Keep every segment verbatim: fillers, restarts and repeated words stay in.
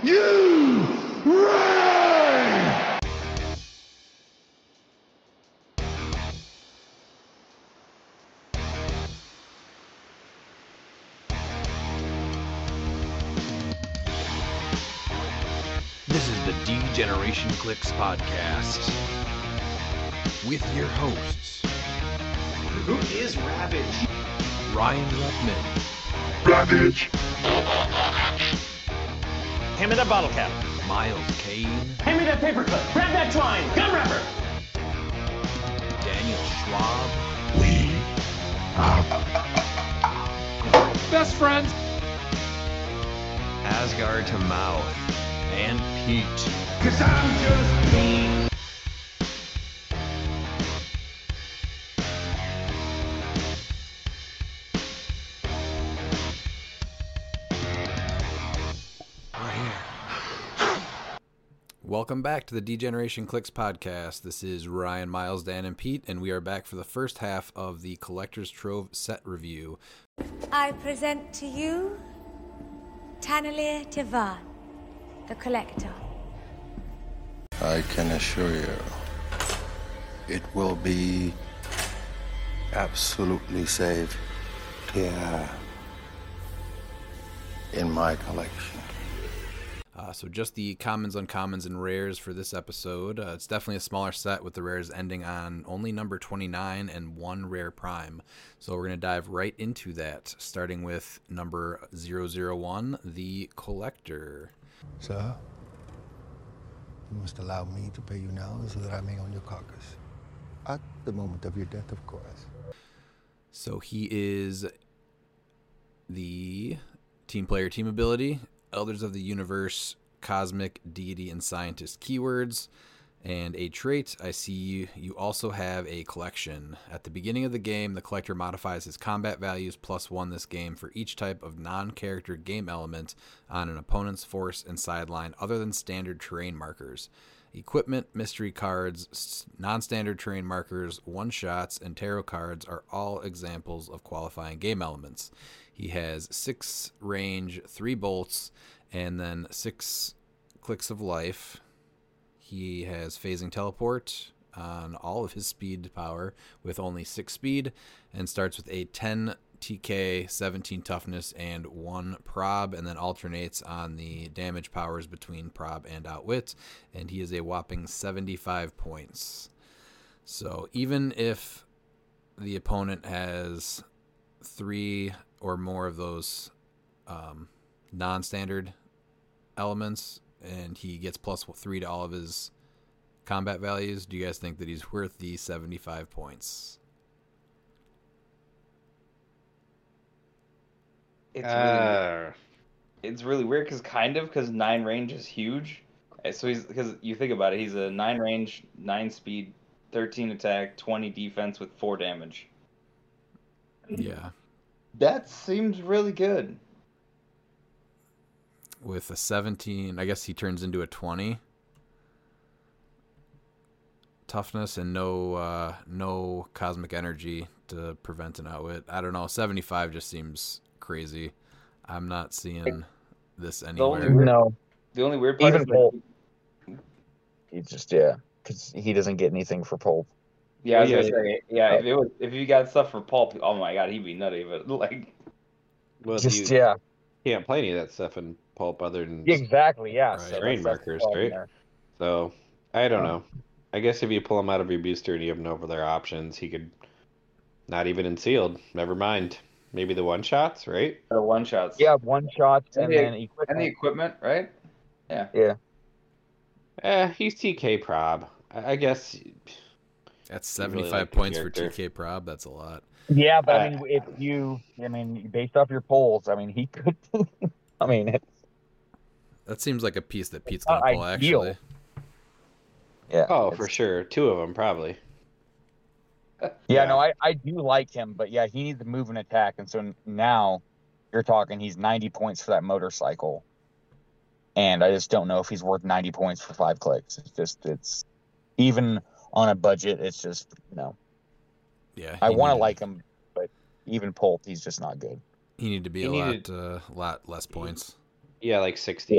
you reign! This is the D-Generation Clicks podcast with your hosts, Who is Ravage? Ryan Ruckman, Ravage! Hand me that bottle cap. Miles Kane, Hand me that paperclip. Grab that twine. Gun wrapper. Daniel Schwab, We best friends, Asgard to Mouth, and Pete. Cause I'm just me. Welcome back to the D-Generation Clicks podcast. This is Ryan, Miles, Dan, and Pete, and we are back for the first half of the Collector's Trove set review. I present to you Tanalir Tivan, the Collector. I can assure you, it will be absolutely safe here in my collection. Uh, so just the commons, uncommons, and rares for this episode. Uh, it's definitely a smaller set with the rares ending on only number twenty-nine and one rare prime. So we're going to dive right into that, starting with number zero zero one, the Collector. Sir, you must allow me to pay you now so that I may own your carcass. At the moment of your death, of course. So he is the team player, team ability, Elders of the Universe, Cosmic, Deity, and Scientist keywords. And a trait, I see you, you also have a collection. At the beginning of the game, the Collector modifies his combat values plus one this game for each type of non-character game element on an opponent's force and sideline other than standard terrain markers. Equipment, mystery cards, non-standard terrain markers, one-shots, and tarot cards are all examples of qualifying game elements. He has six range, three bolts, and then six clicks of life. He has phasing teleport on all of his speed power with only six speed, and starts with a ten T K, seventeen toughness, and one prob, and then alternates on the damage powers between prob and outwit, and he is a whopping seventy-five points. So even if the opponent has three or more of those um, non-standard elements, and he gets plus three to all of his combat values, do you guys think that he's worth the seventy-five points? It's Uh, really, it's really weird because kind of because nine range is huge. Uh, So he's because you think about it, he's a nine range, nine speed, thirteen attack, twenty defense with four damage. Yeah. That seems really good. With a seventeen, I guess he turns into a twenty. Toughness and no uh, no cosmic energy to prevent an outwit. I don't know. seventy-five just seems crazy. I'm not seeing this The only anywhere. weird, No, the only weird part even is Pulp. like, He's just yeah, because he doesn't get anything for Pulp. yeah, I was Yeah, gonna say, yeah, if it was, if you got stuff for pulp, oh my god, he'd be nutty. But like, well, Just you yeah, can't play any of that stuff in pulp other than exactly yeah. Right. So terrain that's- that's markers, the problem right? there. So I don't Oh. know. I guess if you pull him out of your booster and you have no other options, he could not even in sealed. Never mind. Maybe the one shots, right? the one shots. Yeah, one shots And and the- then and the equipment. equipment, right? Yeah. Yeah, Eh, he's T K prob. I, I guess. That's You really seventy-five like the points for T character. K prob. That's a lot. yeah, but I Uh, mean, if you, I mean, based off your polls, I mean, he could. I mean, it's, That seems like a piece that Pete's not going to pull, ideal. actually. yeah. Oh, it's- for sure. Two of them, probably. Yeah, Yeah. no, I, I do like him, but yeah, he needs to move and attack, and so now you're talking he's ninety points for that motorcycle, and I just don't know if he's worth ninety points for five clicks. It's just it's even on a budget, it's just you know Yeah. I he want to needed- like him, but even Pulp, he's just not good. He needed to be He a needed- lot, uh, lot less points. Yeah, like sixty.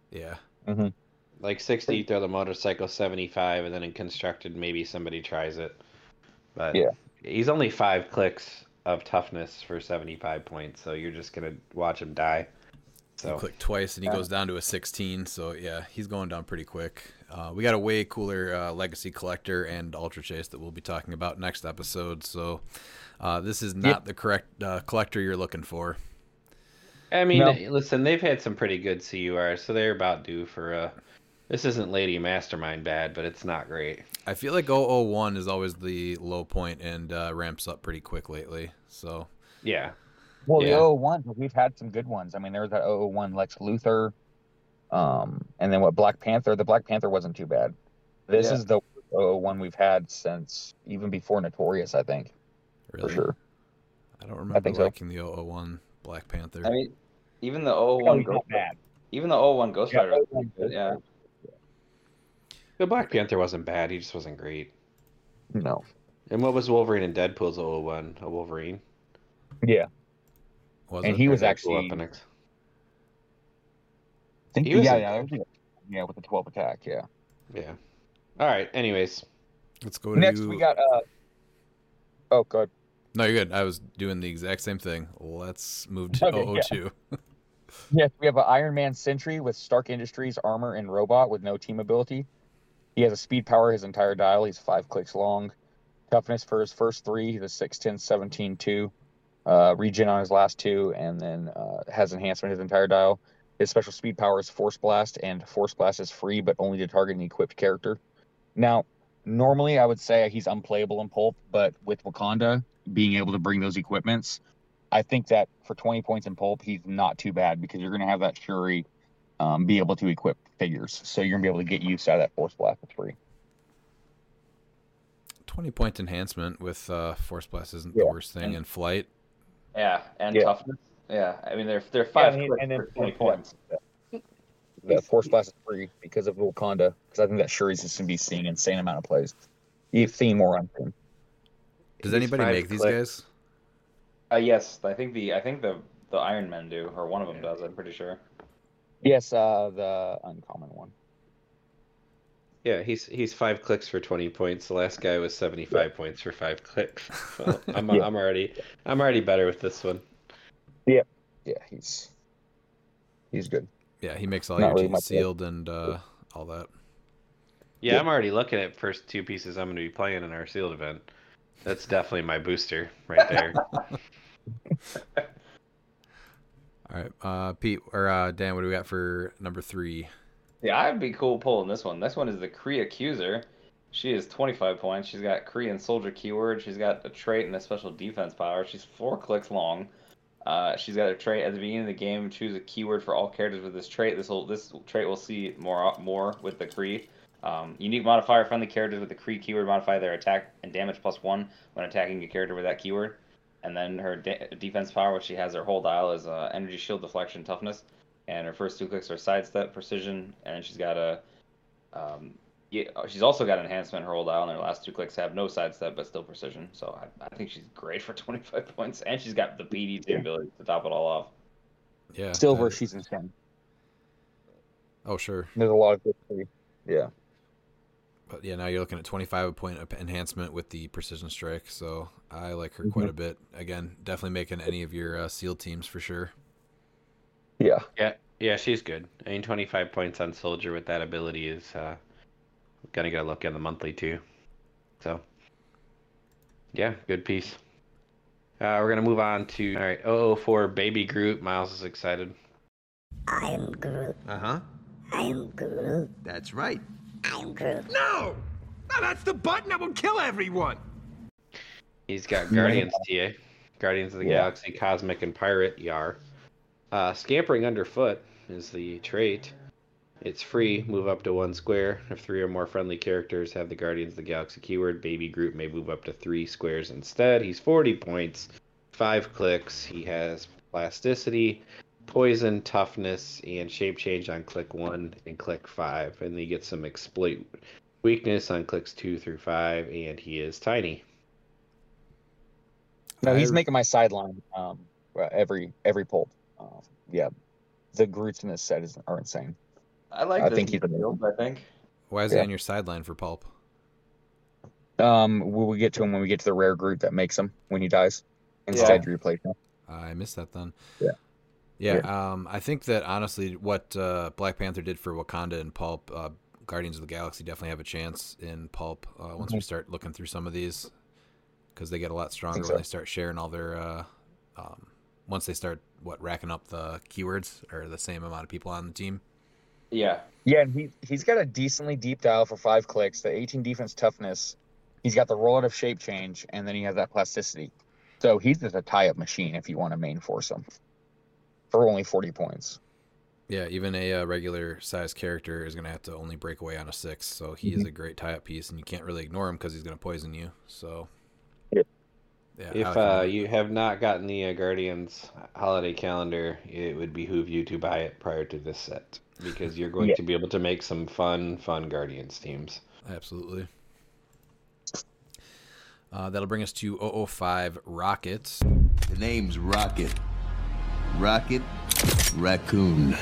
Yeah. Mm-hmm. Like sixty, you throw the motorcycle, seventy-five, and then in constructed, maybe somebody tries it. But Yeah. he's only five clicks of toughness for seventy-five points, so you're just going to watch him die. So You click twice and he Yeah. goes down to a sixteen. So yeah, he's going down pretty quick. Uh, we got a way cooler uh, Legacy Collector and Ultra Chase that we'll be talking about next episode. So uh, this is not Yep. the correct uh, collector you're looking for. I mean, No. listen, they've had some pretty good C U Rs, so they're about due for a. This isn't Lady Mastermind bad, but it's not great. I feel like oh oh one is always the low point and uh, ramps up pretty quick lately. So Yeah. Well, Yeah. the oh oh one, we've had some good ones. I mean, there was that oh oh one Lex Luthor, um, and then what Black Panther. The Black Panther wasn't too bad. This Yeah. is the oh oh one we've had since even before Notorious, I think, really, for sure. I don't remember think so. liking the oh oh one Black Panther. I mean, even the oh oh No, one he's Ghost not bad. even the oh oh one Ghost Yeah, Rider was oh oh one pretty good, yeah. The Black Panther wasn't bad, he just wasn't great. No. And what was Wolverine and Deadpool's oh oh one? A Wolverine? Yeah. was And it? he was Deadpool actually. Weapon X. I think, he was yeah, a- yeah, that was- yeah, with the twelve attack, yeah. Yeah. All right, anyways. Let's go to Next, you. we got. uh Oh, good. No, you're good. I was doing the exact same thing. Let's move to Okay, oh oh two. Yes, we have an Iron Man Sentry with Stark Industries armor and robot with no team ability. He has a speed power his entire dial. He's five clicks long. Toughness for his first three. He's a six, ten, seventeen, two. Uh, regen on his last two, and then uh, has enhancement his entire dial. His special speed power is Force Blast, and Force Blast is free, but only to target an equipped character. Now, normally I would say he's unplayable in Pulp, but with Wakanda being able to bring those equipments, I think that for twenty points in Pulp, he's not too bad because you're going to have that Shuri um, be able to equip figures. So you're going to be able to get use out of that Force Blast for free. twenty point enhancement with uh, Force Blast isn't Yeah. the worst thing in flight. Yeah, and Yeah. toughness. Yeah, I mean they're they're five and he- clicks and then for twenty yeah. points. The Force Blast is free because of Wakanda, because I think that Shuri's just going to be seeing an insane amount of plays. You've seen more on him. Does He's anybody five make these clicks. guys? Uh, yes, I think the I think the the Iron Men do, or one of them does. I'm pretty sure. Yes, uh, the uncommon one. Yeah, he's he's five clicks for twenty points. The last guy was seventy-five points for five clicks. Well, I'm Yeah. I'm already I'm already better with this one. Yeah, he's he's good. Yeah, he makes all Not your really teams much sealed and uh, all that. Yeah, Yeah. I'm already looking at first two pieces I'm going to be playing in our sealed event. That's definitely my booster right there. All right, uh, Pete or uh, Dan, what do we got for number three? Yeah, I'd be cool pulling this one. This one is the Kree Accuser. She is twenty-five points. She's got Kree and Soldier keyword. She's got a trait and a special defense power. She's four clicks long. Uh, she's got a trait at the beginning of the game. Choose a keyword for all characters with this trait. This will this trait will see more more with the Kree. Um, unique modifier: friendly characters with the Kree keyword modify their attack and damage plus one when attacking a character with that keyword. And then her de- defense power, which she has her whole dial, is uh, energy, shield, deflection, toughness. And her first two clicks are sidestep, precision, and she's got a. Um, yeah, she's also got enhancement in her whole dial, and her last two clicks have no sidestep but still precision. So I, I think she's great for twenty-five points, and she's got the P D T Yeah. ability to top it all off. Yeah, Silver, uh, she's insane. oh sure, There's a lot of good free. Yeah. but yeah, now you're looking at twenty-five point up enhancement with the precision strike. So I like her quite Mhm. a bit. Again, definitely making any of your uh, SEAL teams for sure. Yeah. Yeah, yeah, she's good. I mean, twenty-five points on Soldier with that ability is uh, gonna get a look in the monthly too. So, yeah, good piece. Uh, we're gonna move on to all right. oh oh four Baby Groot. Miles is excited. I am Groot. Uh huh. I am Groot. That's right. I am Groot. No! No, that's the button that will kill everyone! He's got Guardians T A, Guardians of the Yeah. Galaxy, Cosmic, and Pirate Yar. Uh, Scampering Underfoot is the trait. It's free. Move up to one square. If three or more friendly characters have the Guardians of the Galaxy keyword, Baby Groot may move up to three squares instead. He's forty points, five clicks. He has plasticity, poison, toughness, and shape change on click one and click five. And he gets some exploit weakness on clicks two through five, and he is tiny. No, he's I- making my sideline um, every every pull. Uh, yeah, the Groots in this set is are insane. I like I this think he's a build, I think. Why is Yeah. he on your sideline for Pulp? Um, we'll get to him when we get to the rare group that makes him when he dies. Instead, you replace him. I missed that then. Yeah. Yeah, um, I think that honestly, what uh, Black Panther did for Wakanda and Pulp, uh, Guardians of the Galaxy definitely have a chance in Pulp uh, once Mhm. we start looking through some of these, because they get a lot stronger so. when they start sharing all their. Uh, um, once they start what racking up the keywords or the same amount of people on the team. Yeah. Yeah, and he he's got a decently deep dial for five clicks, the eighteen defense toughness. He's got the rollout of shape change, and then he has that plasticity. So he's just a tie-up machine if you want to main force him for only forty points. Yeah, even a uh, regular size character is going to have to only break away on a six, so he Mm-hmm. is a great tie-up piece, and you can't really ignore him because he's going to poison you. So, yeah, yeah If I like uh, him. you have not gotten the uh, Guardians holiday calendar, it would behoove you to buy it prior to this set because you're going Yeah. to be able to make some fun, fun Guardians teams. Absolutely. Uh, that'll bring us to oh oh five Rocket. The name's Rocket. Rocket Raccoon.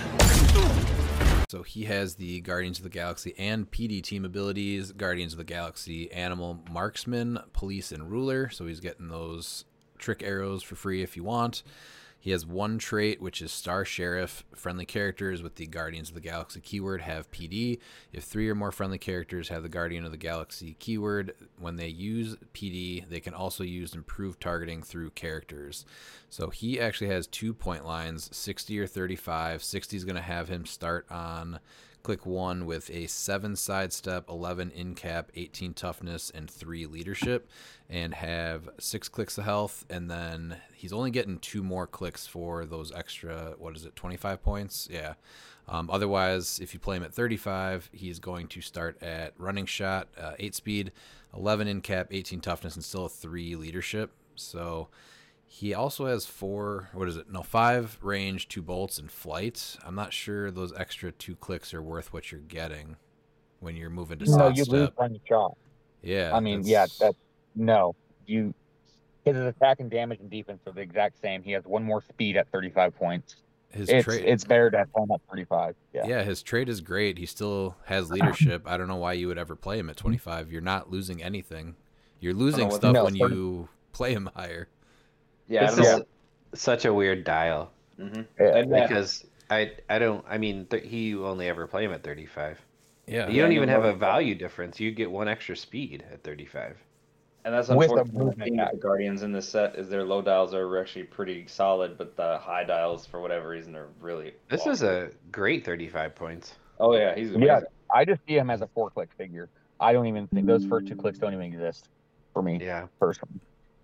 So he has the Guardians of the Galaxy and P D team abilities, Guardians of the Galaxy Animal Marksman, Police, and Ruler. So he's getting those trick arrows for free if you want. He has one trait, which is Star Sheriff. Friendly characters with the Guardians of the Galaxy keyword have P D. If three or more friendly characters have the Guardian of the Galaxy keyword, when they use P D, they can also use improved targeting through characters. So he actually has two point lines, sixty or thirty-five. sixty is going to have him start on click one with a seven sidestep, eleven in cap, eighteen toughness, and three leadership, and have six clicks of health. And then he's only getting two more clicks for those extra, what is it, twenty-five points? Yeah. Um, otherwise, if you play him at thirty-five, he's going to start at running shot, uh, eight speed, eleven in cap, eighteen toughness, and still a three leadership. So he also has four, what is it? No, five range, two bolts, and flight. I'm not sure those extra two clicks are worth what you're getting when you're moving to No, sidestep. you lose running shot. Yeah. I mean, that's- yeah, that's no. You his attack and damage and defense are the exact same. He has one more speed at thirty-five points. His it's trait- it's better to have him at thirty-five. Yeah. Yeah, his trade is great. He still has leadership. I don't know why you would ever play him at twenty-five. You're not losing anything. You're losing what- stuff No, when thirty you play him higher. Yeah, I This don't is such a weird dial Mm-hmm. Yeah. And, uh, because I I don't I mean th- he only ever play him at thirty-five. Yeah. You don't Yeah, even no, have a but- value difference. You get one extra speed at thirty-five. And that's With a unfortunate movement thing with attack. the Guardians in this set is their low dials are actually pretty solid, but the high dials for whatever reason are really. This is a great thirty-five points. Oh yeah, he's amazing. Yeah, I just see him as a four click figure. I don't even think those first two clicks don't even exist for me Yeah. personally.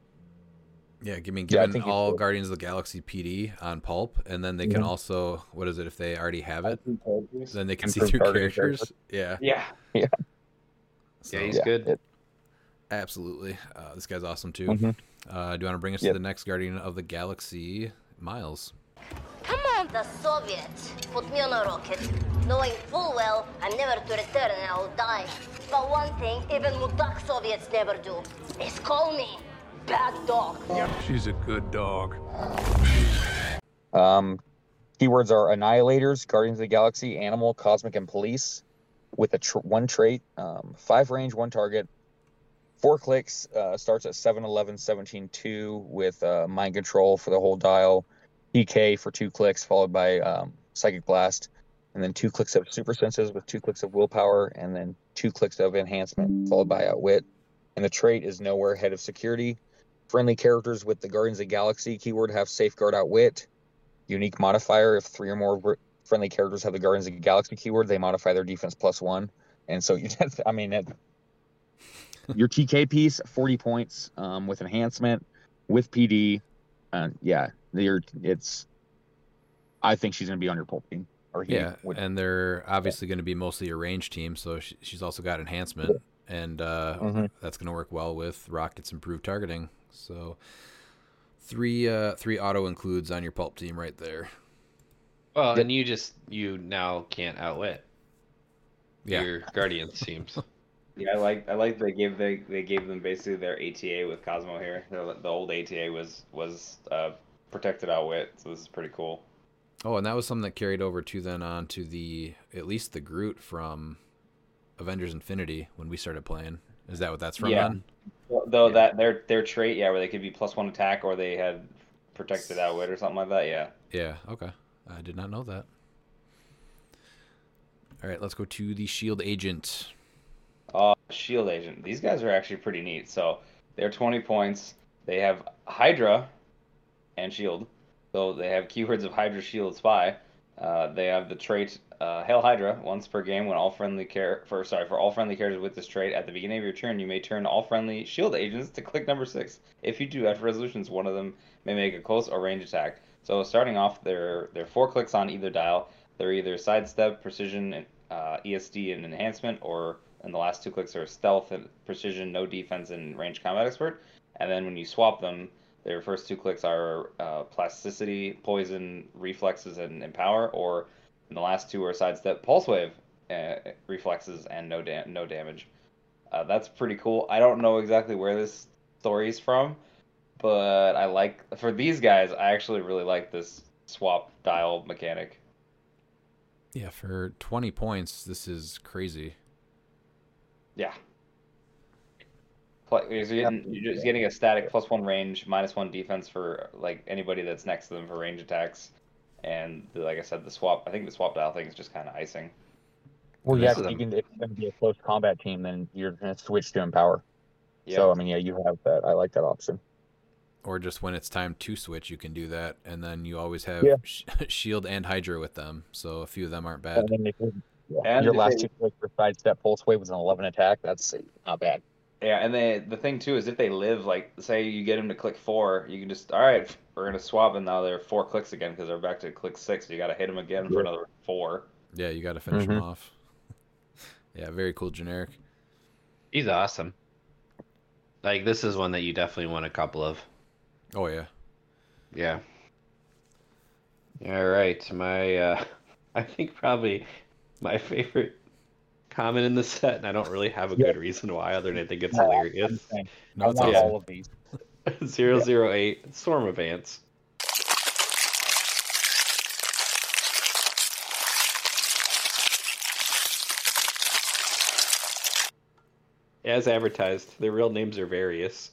Yeah, give me Yeah, I given think he's all good. Guardians of the Galaxy P D on Pulp, and then they can Mhm. also, what is it, if they already have it, then they can see Improved through targeting characters. Yeah. Yeah. So, Yeah, he's Yeah, good. it- absolutely. Uh, this guy's awesome too. Mhm. Uh, do you want to bring us Yep. to the next Guardian of the Galaxy, Miles? Come on, the Soviets put me on a rocket, knowing full well I'm never to return and I'll die. But one thing even Mutak Soviets never do is call me bad dog. She's a good dog. Um, keywords are Annihilators, Guardians of the Galaxy, Animal, Cosmic, and Police, with a tr- one trait, um, five range, one target, four clicks. Uh, starts at seven, eleven, seventeen, two with uh, Mind Control for the whole dial, P K for two clicks, followed by um, Psychic Blast, and then two clicks of Super Senses with two clicks of Willpower, and then two clicks of Enhancement, followed by Outwit. And the trait is Nowhere, Head of Security. Friendly characters with the Guardians of the Galaxy keyword have Safeguard, Outwit. Unique modifier: if three or more gr- friendly characters have the Guardians of the Galaxy keyword, they modify their defense plus one. And so, you, that's, I mean, that, your T K piece, forty points um, with enhancement, with P D. Uh, yeah, you're, it's. I think she's going to be on your pulp team. Or he Yeah, would. and they're obviously going to be mostly a range team, so she, she's also got enhancement, and uh, Mhm. that's going to work well with Rocket's improved targeting. So three uh, three auto includes on your pulp team right there. Well, and you just you now can't outwit Yeah. your Guardians teams. Yeah, I like I like they gave they they gave them basically their A T A with Cosmo here. The, the old A T A was was uh, protected outwit, so this is pretty cool. Oh, and that was something that carried over to then on to the at least the Groot from Avengers Infinity when we started playing. Is that what that's from? Yeah. Then? Though yeah. that their their trait, yeah, where they could be plus one attack or they had protected outwit or something like that. Yeah. Yeah. Okay. I did not know that. All right, let's go to the Shield Agent. Uh, Shield Agent. These guys are actually pretty neat. So they're twenty points. They have Hydra and Shield. So they have keywords of Hydra, Shield, Spy. Uh, they have the trait uh, Hail Hydra. Once per game, when all friendly care for sorry for all friendly characters with this trait at the beginning of your turn, you may turn all friendly Shield agents to click number six. If you do, after resolutions, one of them may make a close or range attack. So starting off, they're they're four clicks on either dial. They're either sidestep, precision, uh, E S D, and enhancement, or and the last two clicks are stealth and precision, no defense, and range combat expert. And then when you swap them, their first two clicks are uh, plasticity, poison, reflexes, and empower, or and the last two are sidestep, pulse wave, uh, reflexes, and no da- no damage. Uh, that's pretty cool. I don't know exactly where this story's from, but I like for these guys. I actually really like this swap dial mechanic. Yeah, for twenty points, this is crazy. Yeah. You're getting, you're just getting a static plus one range, minus one defense for like anybody that's next to them for range attacks, and the, like I said, the swap. I think the swap dial thing is just kind of icing. Well, yeah, you can, if it's going to be a close combat team, then you're going to switch to empower. Yep. So I mean, yeah, you have that. I like that option. Or just when it's time to switch, you can do that, and then you always have yeah. sh- Shield and Hydra with them, so a few of them aren't bad. And then if yeah. and your last they, two clicks for sidestep pulse wave was an eleven attack. That's not bad. Yeah, and they, the thing too is if they live, like, say you get them to click four, you can just, all right, we're going to swap, and now they're four clicks again because they're back to click six, so you got to hit them again for another four. Yeah, you got to finish mm-hmm. them off. Yeah, very cool generic. He's awesome. Like, this is one that you definitely want a couple of. Oh, yeah. Yeah. All right, my, uh, I think probably my favorite common in the set, and I don't really have a good reason why other than I think it's no, hilarious. No, I want all of these. zero zero eight Storm of Ants. As advertised, their real names are various.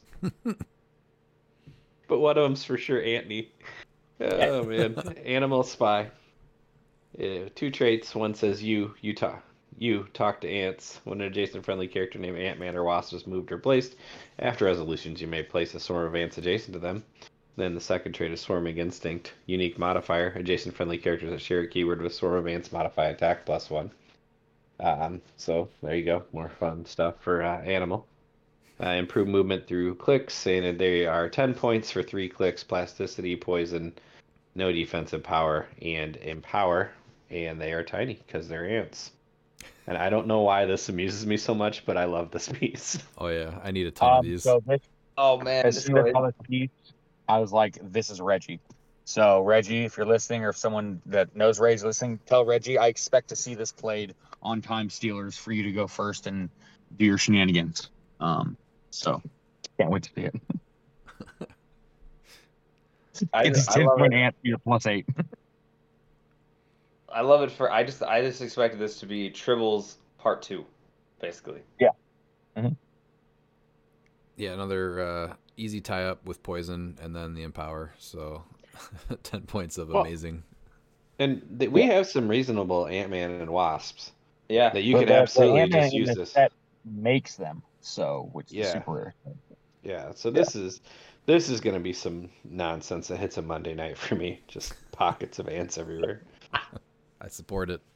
But one of them's for sure Antony. Oh man, Animal Spy. Uh, two traits. One says you, you talk, you talk to ants. When an adjacent friendly character named Ant-Man or Wasp is moved or placed, after resolutions, you may place a swarm of ants adjacent to them. Then the second trait is Swarming Instinct. Unique modifier. Adjacent friendly characters that share a keyword with Swarm of Ants modify attack plus one. Um, so there you go. More fun stuff for uh, Animal. Uh, improve movement through clicks, and they are ten points for three clicks. Plasticity, poison, no defensive power, and empower. And they are tiny because they're ants. And I don't know why this amuses me so much, but I love this piece. Oh yeah, I need a ton um, of these. So this, oh man, as soon as I saw this piece, I was like, "This is Reggie." So Reggie, if you're listening, or if someone that knows Reggie's listening, tell Reggie I expect to see this played on Time Stealers for you to go first and do your shenanigans. Um, so can't wait to see it. I, it's I ten love point it. ant, you're plus eight. I love it for. I just I just expected this to be Tribbles Part Two, basically. Yeah. Mm-hmm. Yeah, another uh, easy tie up with poison, and then the empower. So ten points of well, amazing. And th- we have some reasonable Ant-Man and Wasps. Yeah, that you but could the, absolutely the just use this. Set makes them so, which yeah. is super rare. Yeah, so this yeah. is this is going to be some nonsense that hits a Monday night for me. Just pockets of ants everywhere. I support it.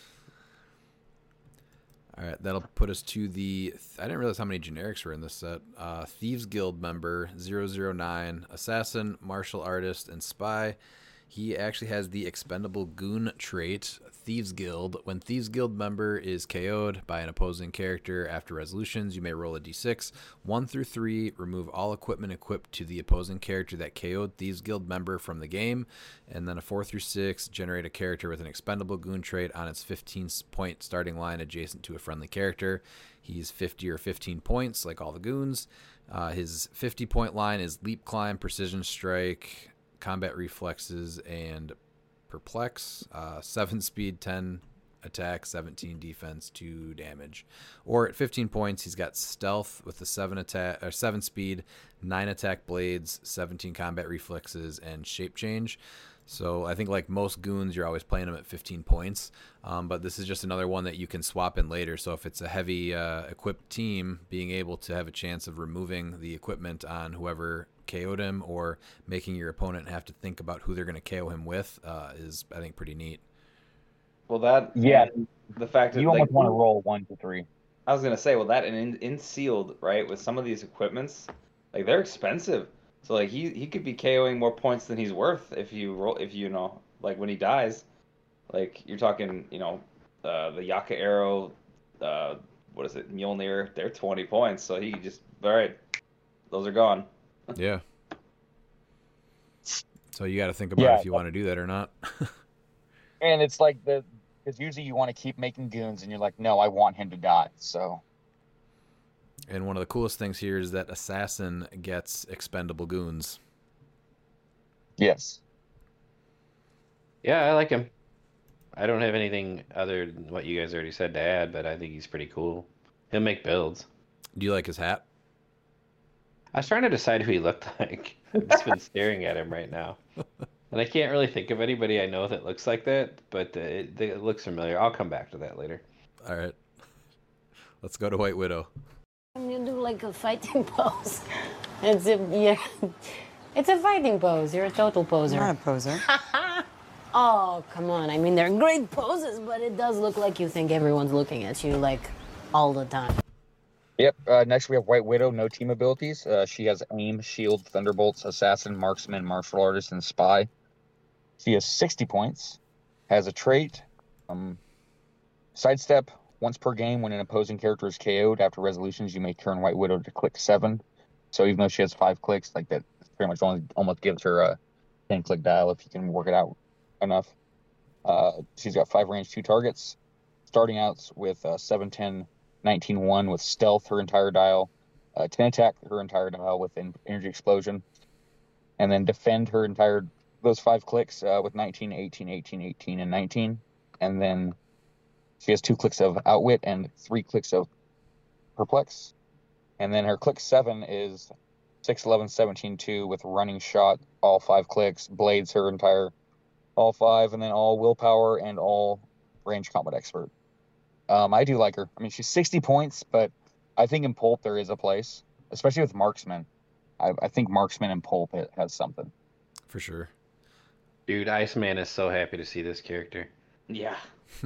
All right, that'll put us to the... I didn't realize how many generics were in this set. Uh, Thieves Guild member, zero zero nine, Assassin, Martial Artist, and Spy. He actually has the Expendable Goon trait, Thieves Guild. When Thieves Guild member is K O'd by an opposing character after resolutions, you may roll a d six. one through three, remove all equipment equipped to the opposing character that K O'd Thieves Guild member from the game. And then a four through six, generate a character with an Expendable Goon trait on its fifteen-point starting line adjacent to a friendly character. He's fifty or fifteen points, like all the goons. Uh, his fifty-point line is Leap Climb, Precision Strike, Combat Reflexes, and Perplex, uh, seven speed, ten attack, seventeen defense, two damage. Or at fifteen points, he's got Stealth with the seven attack or seven speed, nine attack blades, seventeen combat reflexes, and Shape Change. So I think like most goons, you're always playing them at fifteen points. Um, but this is just another one that you can swap in later. So if it's a heavy uh, equipped team, being able to have a chance of removing the equipment on whoever K O'd him or making your opponent have to think about who they're going to K O him with uh, is, I think, pretty neat. Well, that Yeah. the fact that You like, almost want to roll one to three. I was gonna say, well, that and in, in sealed, right, with some of these equipments, like they're expensive. So like he he could be KOing more points than he's worth if you roll if you know like when he dies, like you're talking you know uh, the Yaka Arrow, uh, what is it Mjolnir? They're twenty points, so he just all right, those are gone. Yeah. So you got to think about Yeah, if you want to do that or not. And it's like the because usually you want to keep making goons, and you're like, no, I want him to die. So And one of the coolest things here is that Assassin gets expendable goons. yes, Yeah, I like him. I don't have anything other than what you guys already said to add, but I think he's pretty cool. He'll make builds. Do you like his hat? I was trying to decide who he looked like. I've just been staring at him right now. And I can't really think of anybody I know that looks like that, but uh, it, it looks familiar. I'll come back to that later. All right. Let's go to White Widow. You do like a fighting pose. It's a, yeah, it's a fighting pose. You're a total poser. I'm not a poser. Oh, come on. I mean, they're great poses, but it does look like you think everyone's looking at you like all the time. Yep. Uh, next we have White Widow. No team abilities. Uh, she has aim, shield, thunderbolts, assassin, marksman, martial artist, and spy. She has sixty points. Has a trait. Um, sidestep. Once per game, when an opposing character is K O'd after resolutions, you may turn White Widow to click seven. So even though she has five clicks, like that, pretty much only, almost gives her a ten click dial if you can work it out enough. Uh, she's got five range, two targets. Starting out with uh, seven, ten, nineteen, one with stealth her entire dial, uh, ten attack her entire dial with en- energy explosion, and then defend her entire those five clicks uh, with nineteen, eighteen, eighteen, eighteen, and nineteen, and then she has two clicks of outwit and three clicks of perplex, and then her click seven is six, eleven, seventeen, two with running shot, all five clicks, blades her entire all five, and then all willpower and all range combat expert. Um, I do like her. I mean, she's sixty points, but I think in Pulp there is a place, especially with Marksman. I, I think Marksman and Pulp it has something. For sure. Dude, Iceman is so happy to see this character. Yeah.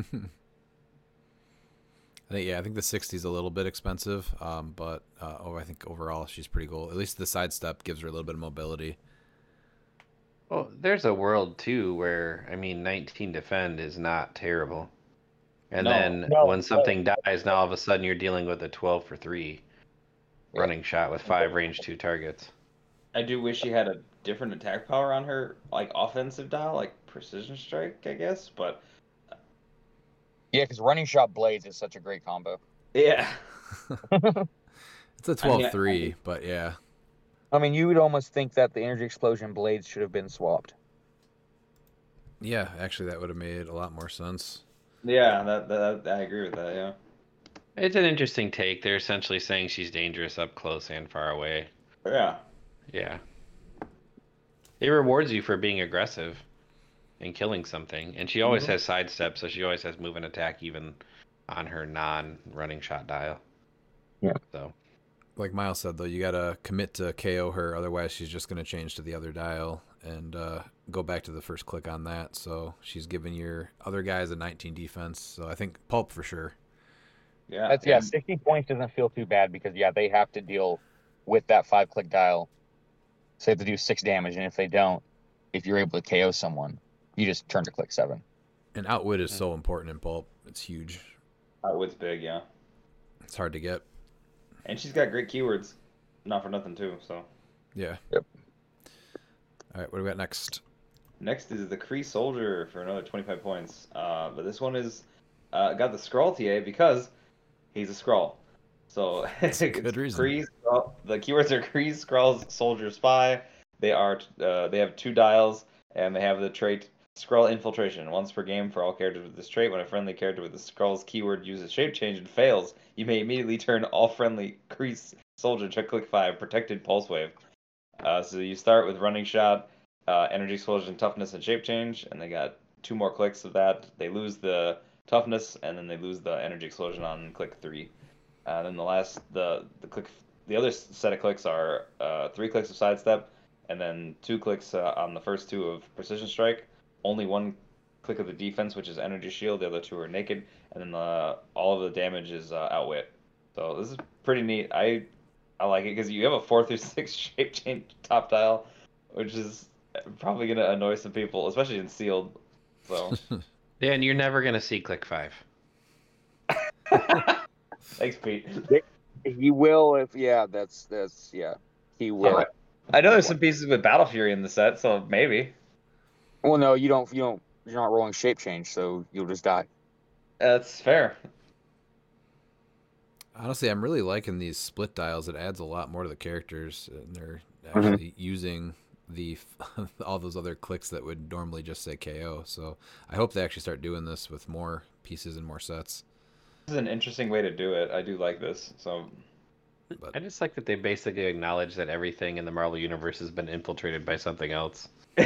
I think, yeah, I think the sixty is a little bit expensive, um, but uh, oh, I think overall she's pretty cool. At least the sidestep gives her a little bit of mobility. Well, there's a world, too, where, I mean, nineteen defend is not terrible. And No, then no, when something dies, now all of a sudden you're dealing with a twelve for three running shot with five range, two targets. I do wish she had a different attack power on her, like offensive dial, like precision strike, I guess. But Yeah, because running shot blades is such a great combo. yeah, It's a twelve three, but yeah. I mean, you would almost think that the energy explosion blades should have been swapped. Yeah, actually that would have made a lot more sense. yeah, that, that I agree with that. Yeah, It's an interesting take. They're essentially saying she's dangerous up close and far away. yeah. Yeah. It rewards you for being aggressive and killing something. And she always Mhm. has sidestep, so she always has move and attack even on her non-running shot dial. Yeah. So, Like Miles said, though, you got to commit to K O her. Otherwise, she's just going to change to the other dial and uh, go back to the first click on that. So she's giving your other guys a nineteen defense. So I think Pulp for sure. Yeah, That's, yeah, and- sixty points doesn't feel too bad because, yeah, they have to deal with that five click dial. So they have to do six damage, and if they don't, if you're able to K O someone, you just turn to click seven. And Outwit is so important in Pulp. It's huge. Outwit's big, yeah. It's hard to get. And she's got great keywords, not for nothing too. So Yeah. Yep. All right, what do we got next? next is the Kree Soldier for another twenty-five points. Uh, but this one is uh, got the Skrull T A because he's a Skrull. So That's a good reason. Kree, Skrull, the keywords are Kree, Skrulls, Soldier, Spy. They are uh, they have two dials and they have the trait Skrull Infiltration. Once per game for all characters with this trait. When a friendly character with the Skrull's keyword uses shape change and fails, you may immediately turn all friendly Kree soldier to click five, Protected Pulse Wave. Uh, so you start with Running Shot, uh, Energy Explosion, Toughness, and Shape Change, and they got two more clicks of that. They lose the Toughness, and then they lose the Energy Explosion on click three. Uh, then the last, the the click, the other set of clicks are uh, three clicks of Sidestep, and then two clicks uh, on the first two of Precision Strike. Only one click of the defense, which is Energy Shield. The other two are Naked, and then the, all of the damage is uh, Outwit. So this is pretty neat. I I like it because you have a four through six shape change top tile, which is probably gonna annoy some people, especially in sealed. So yeah, and you're never gonna see click five. Thanks, Pete. He will if yeah, that's that's yeah, he will. I know there's some pieces with Battle Fury in the set, so maybe. Well, no, you don't. You don't. You're not rolling shape change, so you'll just die. That's fair. Honestly, I'm really liking these split dials. It adds a lot more to the characters, and they're actually mm-hmm. using the all those other clicks that would normally just say K O. So I hope they actually start doing this with more pieces and more sets. This is an interesting way to do it. I do like this. So, but I just like that they basically acknowledge that everything in the Marvel universe has been infiltrated by something else.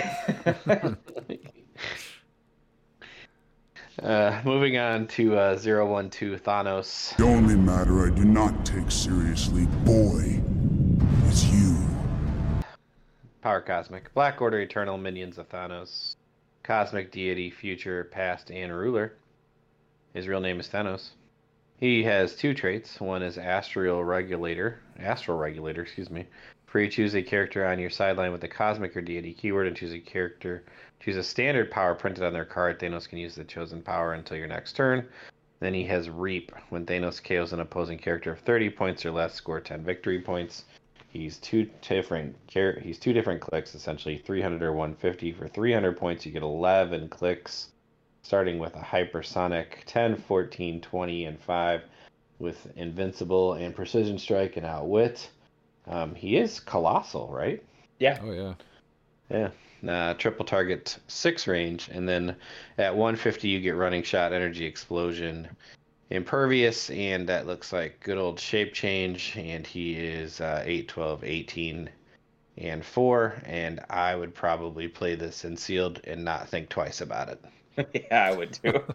uh, moving on to uh, zero one two Thanos. The only matter I do not take seriously, boy, is you. Power Cosmic. Black Order Eternal Minions of Thanos. Cosmic Deity, Future, Past, and Ruler. His real name is Thanos. He has two traits. One is Astral Regulator. Astral Regulator, excuse me. For you choose a character on your sideline with the Cosmic or Deity keyword and choose a character. Choose a standard power printed on their card. Thanos can use the chosen power until your next turn. Then he has Reap. When Thanos K Os an opposing character of thirty points or less, score ten victory points. He's two different char- He's two different clicks, essentially three hundred or one fifty. For three hundred points, you get eleven clicks, starting with a Hypersonic, ten, fourteen, twenty, and five, with Invincible and Precision Strike and Outwit. Um, he is colossal, right? Yeah. Oh, yeah. Yeah. Uh, triple target six range, and then at one fifty you get Running Shot, Energy Explosion, Impervious, and that looks like good old Shape Change, and he is uh, eight, twelve, eighteen, and four, and I would probably play this in sealed and not think twice about it. Yeah, I would too.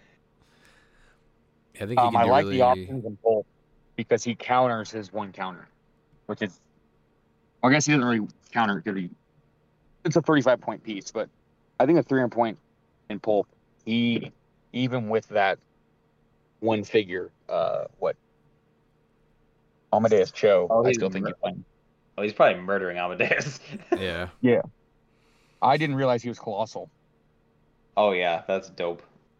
I think um, I like really... the options in both because he counters his one counter, which is, well, I guess he doesn't really counter it because he, it's a thirty-five point piece, but I think a three hundred point in Pulp, he, even with that one figure, uh, what, Amadeus Cho, oh, I still think mur- he's playing. Oh, he's probably murdering Amadeus. Yeah. Yeah. I didn't realize he was colossal. Oh, yeah, that's dope.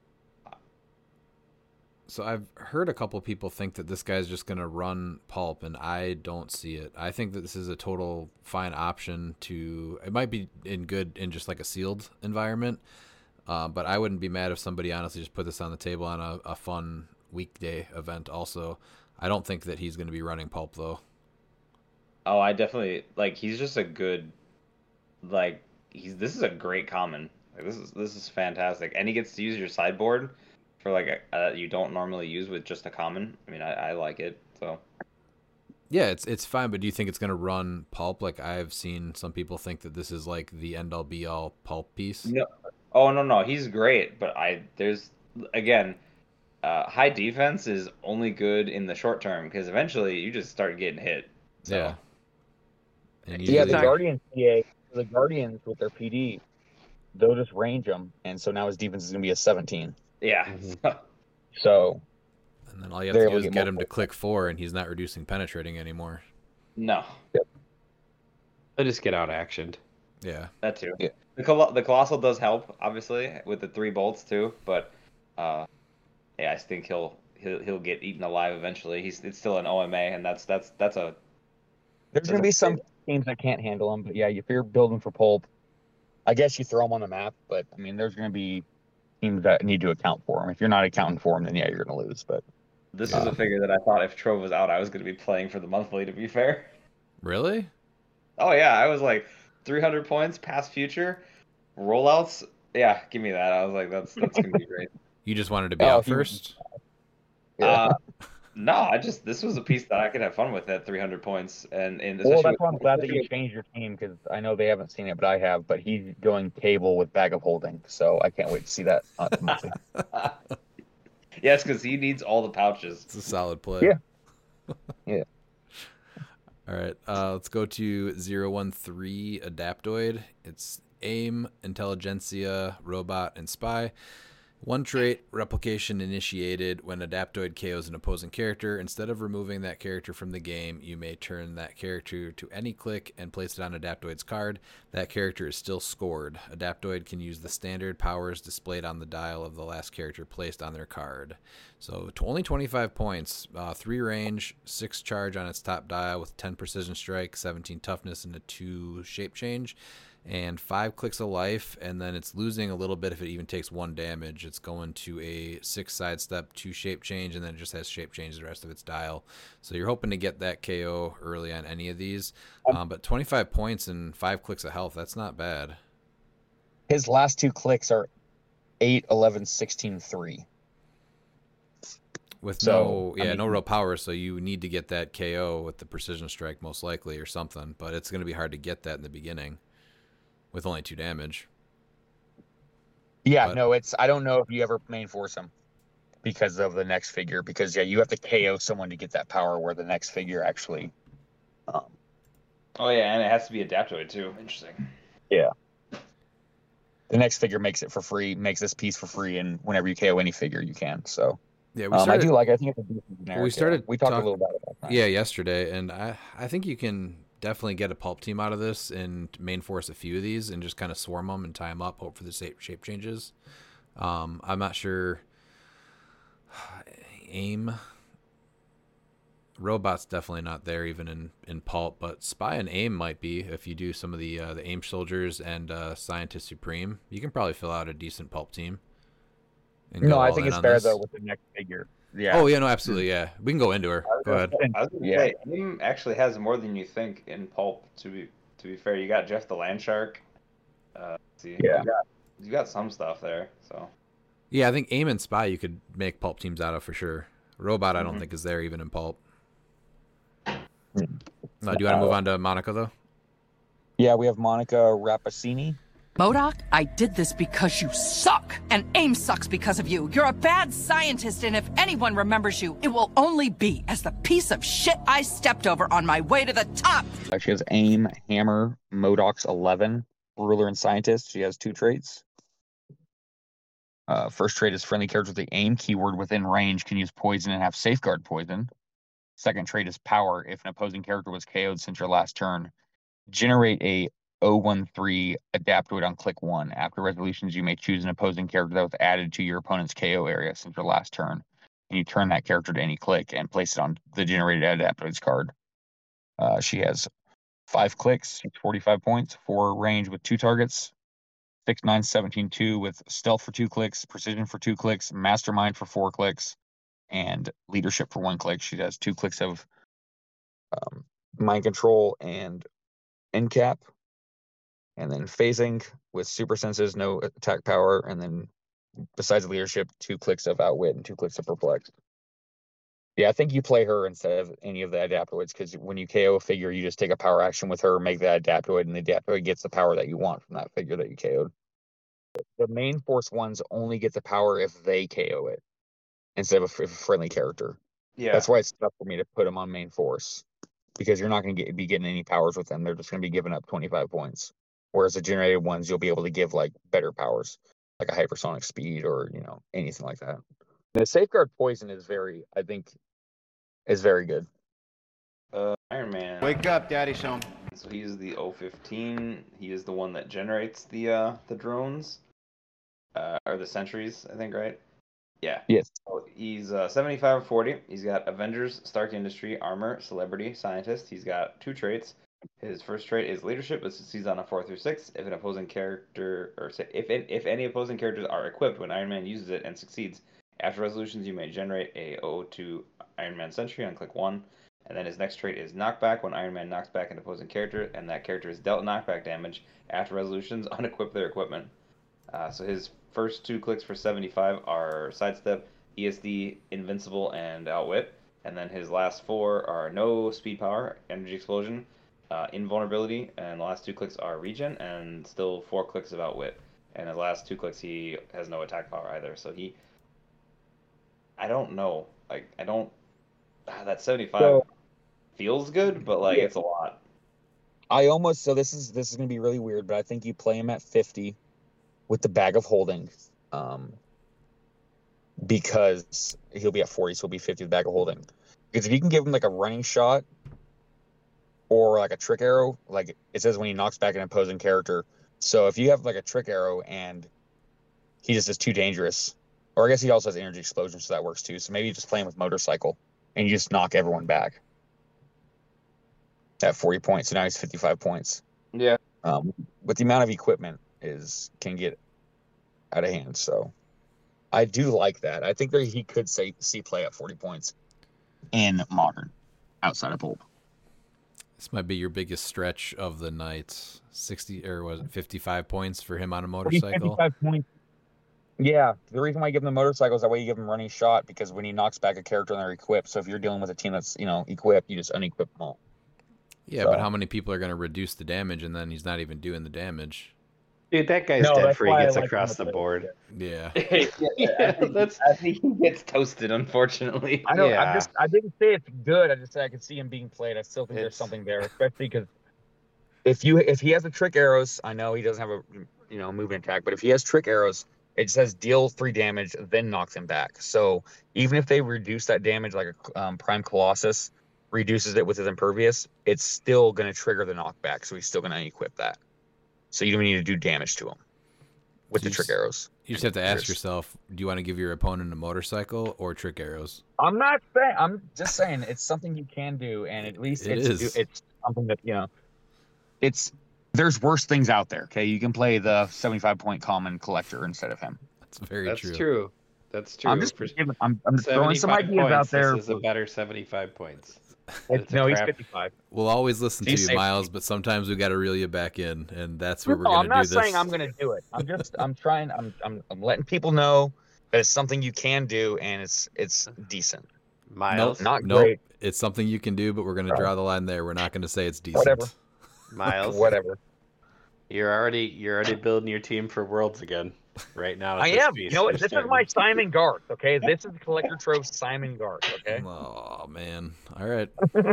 So I've heard a couple people think that this guy's just going to run Pulp, and I don't see it. I think that this is a total fine option to... It might be in good in just like a sealed environment, uh, but I wouldn't be mad if somebody honestly just put this on the table on a, a fun weekday event also. I don't think that he's going to be running Pulp, though. Oh, I definitely... Like, he's just a good... Like, he's this is a great common. Like, this is this is fantastic. And he gets to use your sideboard for like a, uh, you don't normally use with just a common. I mean, I, I like it. So yeah, it's it's fine. But do you think it's gonna run Pulp? Like I've seen some people think that this is like the end all be all Pulp piece. No, oh no no, he's great. But I there's again, uh, high defense is only good in the short term because eventually you just start getting hit. So. Yeah. And yeah, the Guardians P A, the Guardians with their P D, they'll just range him, and so now his defense is gonna be a seventeen. Yeah. Mm-hmm. So. And then all you have to do is get, get him to click four, and he's not reducing penetrating anymore. No. Yep. They'll just get out actioned. Yeah. That too. Yeah. The Col- the Colossal does help, obviously, with the three bolts too, but uh, yeah, I think he'll he'll he'll get eaten alive eventually. He's it's still an O M A, and that's that's that's a. There's gonna be some teams that can't handle him, but yeah, if you're building for Pulp, I guess you throw him on the map. But I mean, there's gonna be teams that need to account for him. If you're not accounting for him, then yeah, you're gonna lose. But this is uh, a figure that I thought if Trove was out, I was gonna be playing for the monthly. To be fair. Really? Oh yeah, I was like three hundred points past future rollouts. Yeah, give me that. I was like, that's that's gonna be great. You just wanted to be Oh, out he was- first? Yeah. Uh, no, I just this was a piece that I could have fun with at three hundred points, and and Well, especially that's why I'm with- glad that you especially- changed your team because I know they haven't seen it, but I have. But he's going table with bag of holding, so I can't wait to see that. Ultimately. Yes, because he needs all the pouches. It's a solid play. Yeah. Yeah. All right, uh, let's go to zero one three Adaptoid. It's AIM, Intelligentsia, Robot, and Spy. One trait, Replication Initiated. When Adaptoid K Os an opposing character, instead of removing that character from the game, you may turn that character to any click and place it on Adaptoid's card. That character is still scored. Adaptoid can use the standard powers displayed on the dial of the last character placed on their card. So to only twenty-five points, uh, three range, six charge on its top dial with ten precision strike, seventeen toughness, and a two shape change. And five clicks of life, and then it's losing a little bit if it even takes one damage. It's going to a six sidestep, two shape change, and then it just has shape change the rest of its dial. So you're hoping to get that K O early on any of these. Um, but twenty-five points and five clicks of health, that's not bad. His last two clicks are eight, eleven, sixteen, three. With So, no, yeah, I no mean- real power, so you need to get that K O with the precision strike most likely or something. But it's going to be hard to get that in the beginning with only two damage. Yeah, But- no, it's. I don't know if you ever main force him because of the next figure. Because yeah, you have to K O someone to get that power, where the next figure actually. Um, Oh yeah, and it has to be Adaptoid too. Interesting. yeah. The next figure makes it for free, makes this piece for free, and whenever you K O any figure, you can. So Yeah, we um, I started. do like. I think it's a decent generic. we yeah. started. We talked talk- a little bit about that. Yeah, yesterday, and I I think you can definitely get a pulp team out of this and main force a few of these and just kind of swarm them and tie them up, hope for the shape shape changes. Um, I'm not sure. Aim. Robot's definitely not there even in, in pulp, but Spy and Aim might be if you do some of the uh, the Aim soldiers and uh, Scientist Supreme. You can probably fill out a decent pulp team. and go No, I all think in it's on fair this. though with the next figure. Yeah. Oh yeah, no, absolutely, yeah. We can go into her. I was Go gonna ahead. say- I was gonna Yeah. say, AIM actually has more than you think in pulp. To be to be fair, you got Jeff the Land Shark. Uh, let's see, Yeah. you got, you got some stuff there. So Yeah, I think Aim and Spy you could make pulp teams out of for sure. Robot, I don't Mhm. think is there even in pulp. Mm. Uh, do you want to move Uh, on to Monica though? Yeah, we have Monica Rapacini. MODOK, I did this because you suck, and AIM sucks because of you. You're a bad scientist, and if anyone remembers you, it will only be as the piece of shit I stepped over on my way to the top. Uh, She has Aim, Hammer, Modox eleven, Ruler, and Scientist. She has two traits. Uh, first trait is friendly characters with the Aim keyword within range can use poison and have safeguard poison. Second trait is power. If an opposing character was K O'd since your last turn, generate a zero one three Adaptoid on click one. After resolutions, you may choose an opposing character that was added to your opponent's K O area since your last turn, and you turn that character to any click and place it on the generated Adaptoid's card. Uh, she has five clicks, forty-five points, four range with two targets, six, nine, seventeen, two with stealth for two clicks, precision for two clicks, mastermind for four clicks, and leadership for one click. She has two clicks of um, mind control and end cap, and then phasing with super senses, no attack power, and then besides leadership, two clicks of outwit and two clicks of perplex. Yeah, I think you play her instead of any of the adaptoids because when you K O a figure, you just take a power action with her, make that adaptoid, and the adaptoid gets the power that you want from that figure that you K O'd. The main force ones only get the power if they K O it instead of a, f- a friendly character. yeah, That's why it's tough for me to put them on main force because you're not going to get be getting any powers with them. They're just going to be giving up twenty-five points. Whereas the generated ones, you'll be able to give like better powers, like a hypersonic speed or you know anything like that. The safeguard poison is very, I think, is very good. uh, Iron Man. Wake up, Daddy's home. So he's the O fifteen. He is the one that generates the uh, the drones, uh, or the sentries, I think, right? Yeah. Yes. So he's uh, seventy-five or forty. He's got Avengers, Stark Industry, Armor, Celebrity, Scientist. He's got two traits. His first trait is Leadership. This is he's on a four through six. If an opposing character, or say, if it, if any opposing characters are equipped when Iron Man uses it and succeeds, after resolutions you may generate a zero zero two Iron Man Sentry on click one. And then his next trait is Knockback. When Iron Man knocks back an opposing character, and that character is dealt knockback damage after resolutions, unequip their equipment. Uh, so his first two clicks for seventy-five are Sidestep, E S D, Invincible, and Outwit. And then his last four are no Speed Power, Energy Explosion, uh, Invulnerability, and the last two clicks are Regen, and still four clicks of Outwit. And his last two clicks, he has no attack power either. So he, I don't know, like I don't. That seventy-five So- feels good, but like Yeah. it's a lot. I almost so this is this is gonna be really weird, but I think you play him at fifty with the bag of holding, um, because he'll be at forty, so he'll be fifty with the bag of holding. Because if you can give him like a running shot or like a trick arrow, like it says when he knocks back an opposing character. So if you have like a trick arrow and he just is too dangerous, or I guess he also has energy explosion, so that works too. So maybe you just play him with motorcycle and you just knock everyone back at forty points. So now he's fifty-five points. Yeah. Um, but the amount of equipment is can get out of hand. So I do like that. I think that he could say see play at forty points in modern outside of pulp. This might be your biggest stretch of the night. sixty or was it fifty-five points for him on a motorcycle? fifty-five points. Yeah, the reason why you give him the motorcycle is that way you give him running shot, because when he knocks back a character and they're equipped, so if you're dealing with a team that's, you know, equipped, you just unequip them all. Yeah, So- but how many people are going to reduce the damage and then he's not even doing the damage? Dude, that guy's No, dead that's free why I gets like across him the with board. Yeah. yeah, Yeah, I, think, that's- I think he gets toasted, unfortunately. I know. Yeah. I'm just. I didn't say it's good. I just said I could see him being played. I still think there's It's- something there, especially because if you if he has the trick arrows, I know he doesn't have a you know movement attack, but if he has trick arrows, it says deal three damage, then knocks him back. So even if they reduce that damage, like a um, Prime Colossus reduces it with his impervious, it's still going to trigger the knockback. So he's still going to equip that. So you don't need to do damage to him with So the you trick s- arrows. You just have to ask Cheers. yourself, do you want to give your opponent a motorcycle or trick arrows? I'm not saying. I'm just saying it's something you can do, and at least It it's is. it's something that you know. It's there's worse things out there. Okay, you can play the seventy-five point common collector instead of him. That's very That's true. true. That's true. I'm just For giving, I'm, I'm throwing some seventy-five ideas out points, there. This is a better seventy-five points. It's- It's a no, he's crap- fifty-five. We'll always listen to He's you, safe. Miles, but sometimes we got to reel you back in, and that's where No, we're going I'm to not do this. saying I'm going to do it. I'm just I'm trying. I'm, I'm I'm letting people know that it's something you can do, and it's it's decent. Miles, Nope, not Nope, great. it's something you can do, but we're going to draw the line there. We're not going to say it's decent. Whatever. Miles, Whatever. You're already you're already building your team for Worlds again. Right now, I at this am. piece, You know what? you're This is starting- my Simon Garth. Okay, this is Collector Trove Simon Garth. Okay. Oh, man. All right.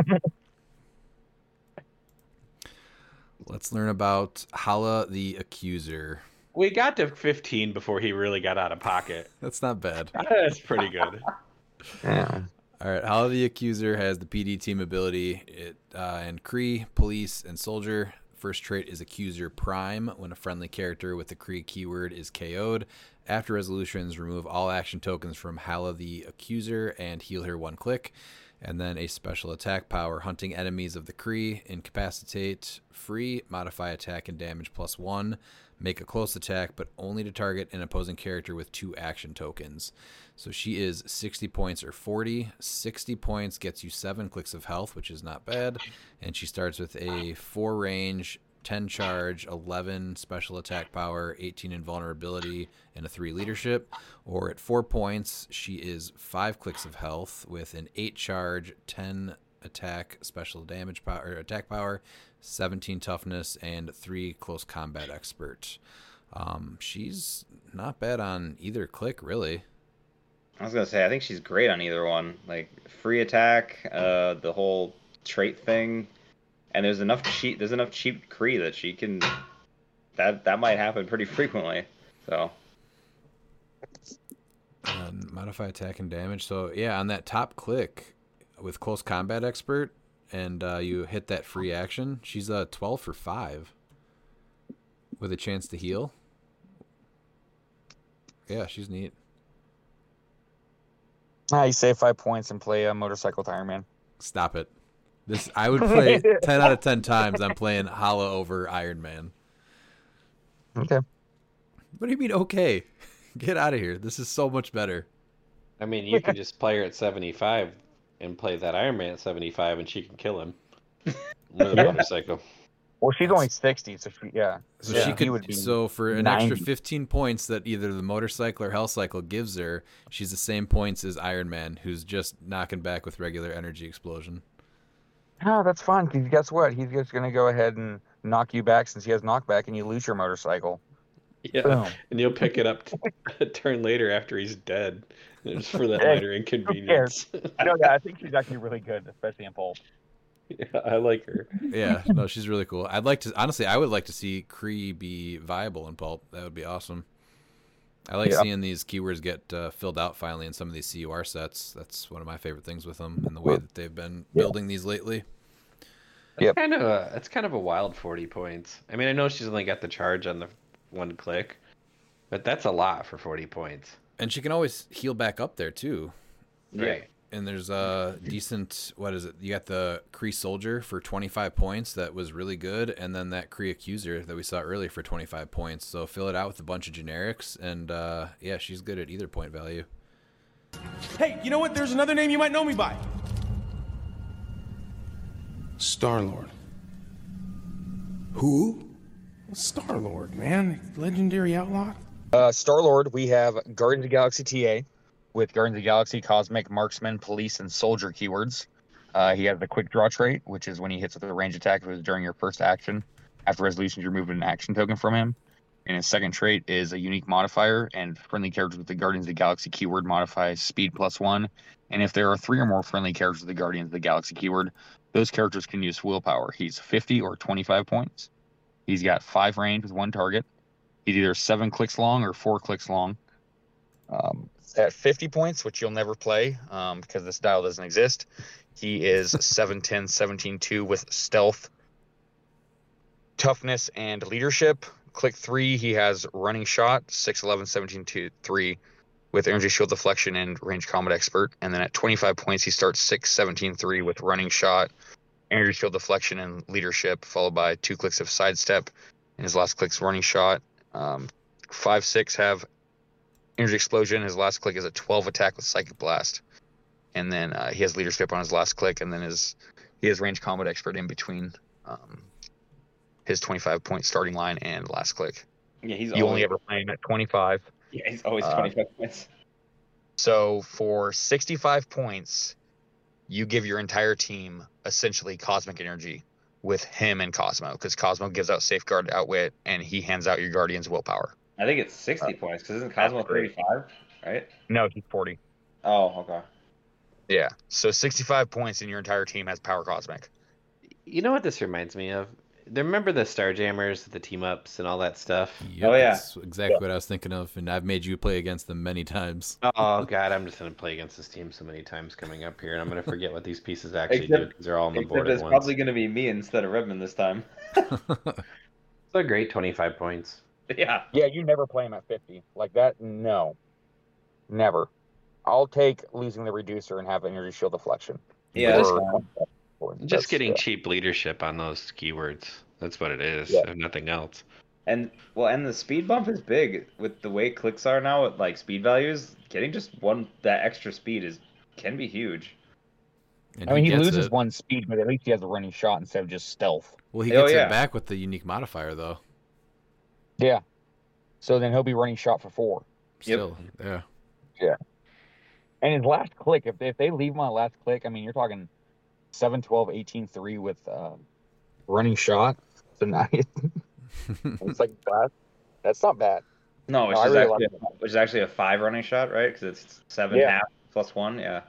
Let's learn about Hala the Accuser. We got to fifteen before he really got out of pocket. That's not bad. That's pretty good. Yeah. All right, Hala the Accuser has the P D team ability. It uh, and Kree, Police, and Soldier. First trait is Accuser Prime. When a friendly character with the Kree keyword is K O'd, after resolutions, remove all action tokens from Hala the Accuser and heal her one click. And then a special attack power, hunting enemies of the Kree, incapacitate, free, modify attack and damage plus one, make a close attack, but only to target an opposing character with two action tokens. So she is sixty points or forty. sixty points gets you seven clicks of health, which is not bad. And she starts with a four range, ten charge, eleven special attack power, eighteen invulnerability, and a three leadership. Or at four points, she is five clicks of health with an eight charge, ten attack, special damage power, or attack power, seventeen toughness, and three close combat expert. Um, she's not bad on either click, really. I was gonna say I think she's great on either one. Like free attack, uh, the whole trait thing, and there's enough cheap. There's enough cheap Kree that she can. That that might happen pretty frequently. So. And modify attack and damage. So yeah, on that top click with close combat expert, and uh, you hit that free action. She's a uh, twelve for five with a chance to heal. Yeah, she's neat. Ah, you save five points and play a motorcycle with Iron Man. Stop it. This I would play ten out of ten times. I'm playing Hala over Iron Man. Okay. What do you mean? Okay, get out of here. This is so much better. I mean, you can just play her at seventy-five and play that Iron Man at seventy-five, and she can kill him with a Yeah. motorcycle. Well, she's only sixty, so she, yeah. So yeah. she could. Would be so for an ninety. extra fifteen points that either the motorcycle or Hell Cycle gives her, she's the same points as Iron Man, who's just knocking back with regular energy explosion. Oh, that's fun, because guess what? He's just going to go ahead and knock you back since he has knockback, and you lose your motorcycle. Yeah, Boom. and you'll pick it up a turn later after he's dead, just for that Hey, minor who inconvenience. I know that. I think she's actually really good, especially in Pulp. Yeah, I like her. Yeah, no, she's really cool. I'd like to honestly, I would like to see Kree be viable in Pulp. That would be awesome. I like Yeah. seeing these keywords get uh, filled out finally in some of these C U R sets. That's one of my favorite things with them, and the way that they've been Yeah. building these lately. That's kind of a that's kind of a wild forty points. I mean, I know she's only got the charge on the one click, but that's a lot for forty points. And she can always heal back up there too. Right. And there's a decent, what is it? You got the Kree Soldier for twenty-five points that was really good, and then that Kree Accuser that we saw earlier for twenty-five points. So fill it out with a bunch of generics, and uh, yeah, she's good at either point value. Hey, you know what? There's another name you might know me by. Star-Lord. Who? Star-Lord, man. Legendary outlaw. Uh, Star-Lord, we have Guardians of the Galaxy T A with Guardians of the Galaxy, Cosmic, Marksman, Police, and Soldier keywords. Uh, he has the Quick Draw trait, which is when he hits with a range attack, if it was during your first action. After resolution, you remove an action token from him. And his second trait is a unique modifier, and friendly characters with the Guardians of the Galaxy keyword modify speed plus one. And if there are three or more friendly characters with the Guardians of the Galaxy keyword, those characters can use willpower. He's fifty or twenty-five points. He's got five range with one target. He's either seven clicks long or four clicks long. Um, at fifty points, which you'll never play um, because this dial doesn't exist, he is seven ten, seventeen two with stealth, toughness, and leadership. Click three, he has running shot, six eleven, seventeen two, three with energy shield deflection and range combat expert. And then at twenty-five points, he starts six seventeen three with running shot, energy shield deflection, and leadership, followed by two clicks of sidestep. And his last click's running shot. Um, five six have energy explosion. His last click is a twelve attack with psychic blast. And then uh, he has leadership on his last click, and then his he has range combat expert in between um, his twenty-five point starting line and last click. Yeah, he's you always, only ever play him at twenty-five. Yeah, he's always Uh, twenty-five points. So for sixty-five points, you give your entire team essentially cosmic energy with him and Cosmo, because Cosmo gives out Safeguard, Outwit, and he hands out your Guardian's willpower. I think it's sixty Uh, points because isn't Cosmo thirty-five, right? No, he's forty. Oh, okay. Yeah. So sixty-five points and your entire team has power cosmic. You know what this reminds me of? Remember the Starjammers, the team ups, and all that stuff? Yep, Oh, yeah. That's exactly what I was thinking of, and I've made you play against them many times. Oh god, I'm just gonna play against this team so many times coming up here, and I'm gonna forget what these pieces actually do Except- because they're all on the Except board at it's once. probably going to be me instead of Redmond this time. It's a great twenty-five points. Yeah. Yeah, you never play him at fifty. Like that, no. Never. I'll take losing the reducer and have energy shield deflection. Yeah, that's Or- Just that's- getting yeah. cheap leadership on those keywords. That's what it is, Yeah. if nothing else. And well, and the speed bump is big with the way clicks are now at like speed values. Getting just one that extra speed is can be huge. And I mean, he gets loses it. one speed, but at least he has a running shot instead of just stealth. Well, he Oh, gets yeah. it back with the unique modifier, though. Yeah. So then he'll be running shot for four. Still, yeah. Yeah. And his last click, if they, if they leave him on last click, I mean, you're talking seven, twelve, eighteen, three with uh, running shot. So now it's like that. That's not bad. No, which No, I is really actually like it. which is actually a five running shot, right? Because it's seven Yeah. half plus one. Yeah.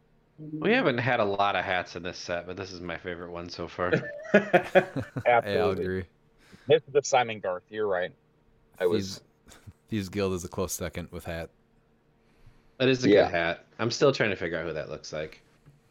We haven't had a lot of hats in this set, but this is my favorite one so far. Hey, I'll Absolutely. agree. This is the Simon Garth. You're right. I was. Thieves Guild is a close second with hat. That is a Yeah. good hat. I'm still trying to figure out who that looks like.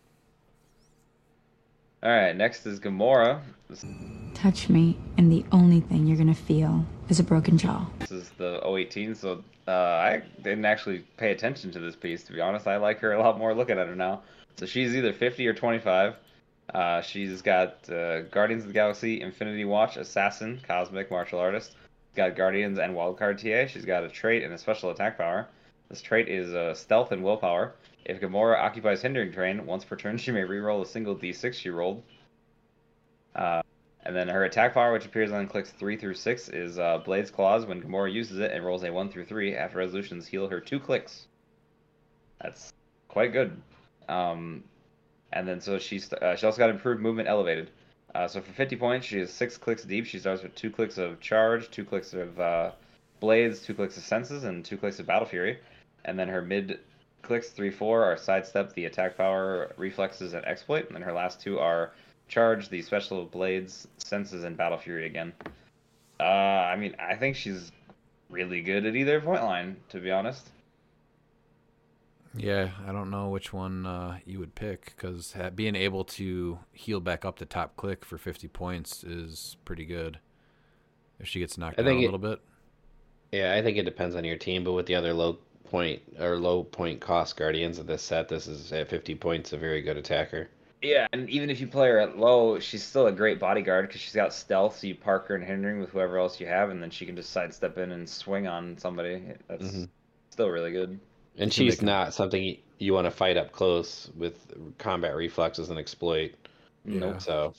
All right. Next is Gamora. This, Touch me, and the only thing you're gonna feel is a broken jaw. this is the oh eighteen. So uh, I didn't actually pay attention to this piece, to be honest. I like her a lot more looking at her now. So she's either fifty or twenty-five. Uh, she's got uh, Guardians of the Galaxy, Infinity Watch, Assassin, Cosmic, Martial Artist. She's got Guardians and Wildcard T A. She's got a trait and a special attack power. This trait is uh, Stealth and Willpower. If Gamora occupies Hindering Terrain, once per turn she may reroll a single d six she rolled. Uh, And then her attack power, which appears on clicks three through six, is uh, Blade's Claws. When Gamora uses it, it rolls a one through three. After resolutions, heal her two clicks. That's quite good. Um, and then so she's uh, she also got improved movement elevated. Uh, so for fifty points, she is six clicks deep. She starts with two clicks of charge, two clicks of uh, blades, two clicks of senses, and two clicks of battle fury. And then her mid clicks three, four are sidestep, the attack power, reflexes, and exploit. And then her last two are charge, the special blades, senses, and battle fury again. Uh, I mean, I think she's really good at either point line, to be honest. Yeah, I don't know which one uh, you would pick, because being able to heal back up the top click for fifty points is pretty good. If she gets knocked I down think a it- little bit. Yeah, I think it depends on your team, but with the other low point or low point cost Guardians of this set, this is at fifty points a very good attacker. Yeah, and even if you play her at low, she's still a great bodyguard because she's got stealth, so you park her and hindering with whoever else you have, and then she can just sidestep in and swing on somebody. That's Mhm. still really good. And she's not something you want to fight up close with combat reflexes and exploit. Yeah. So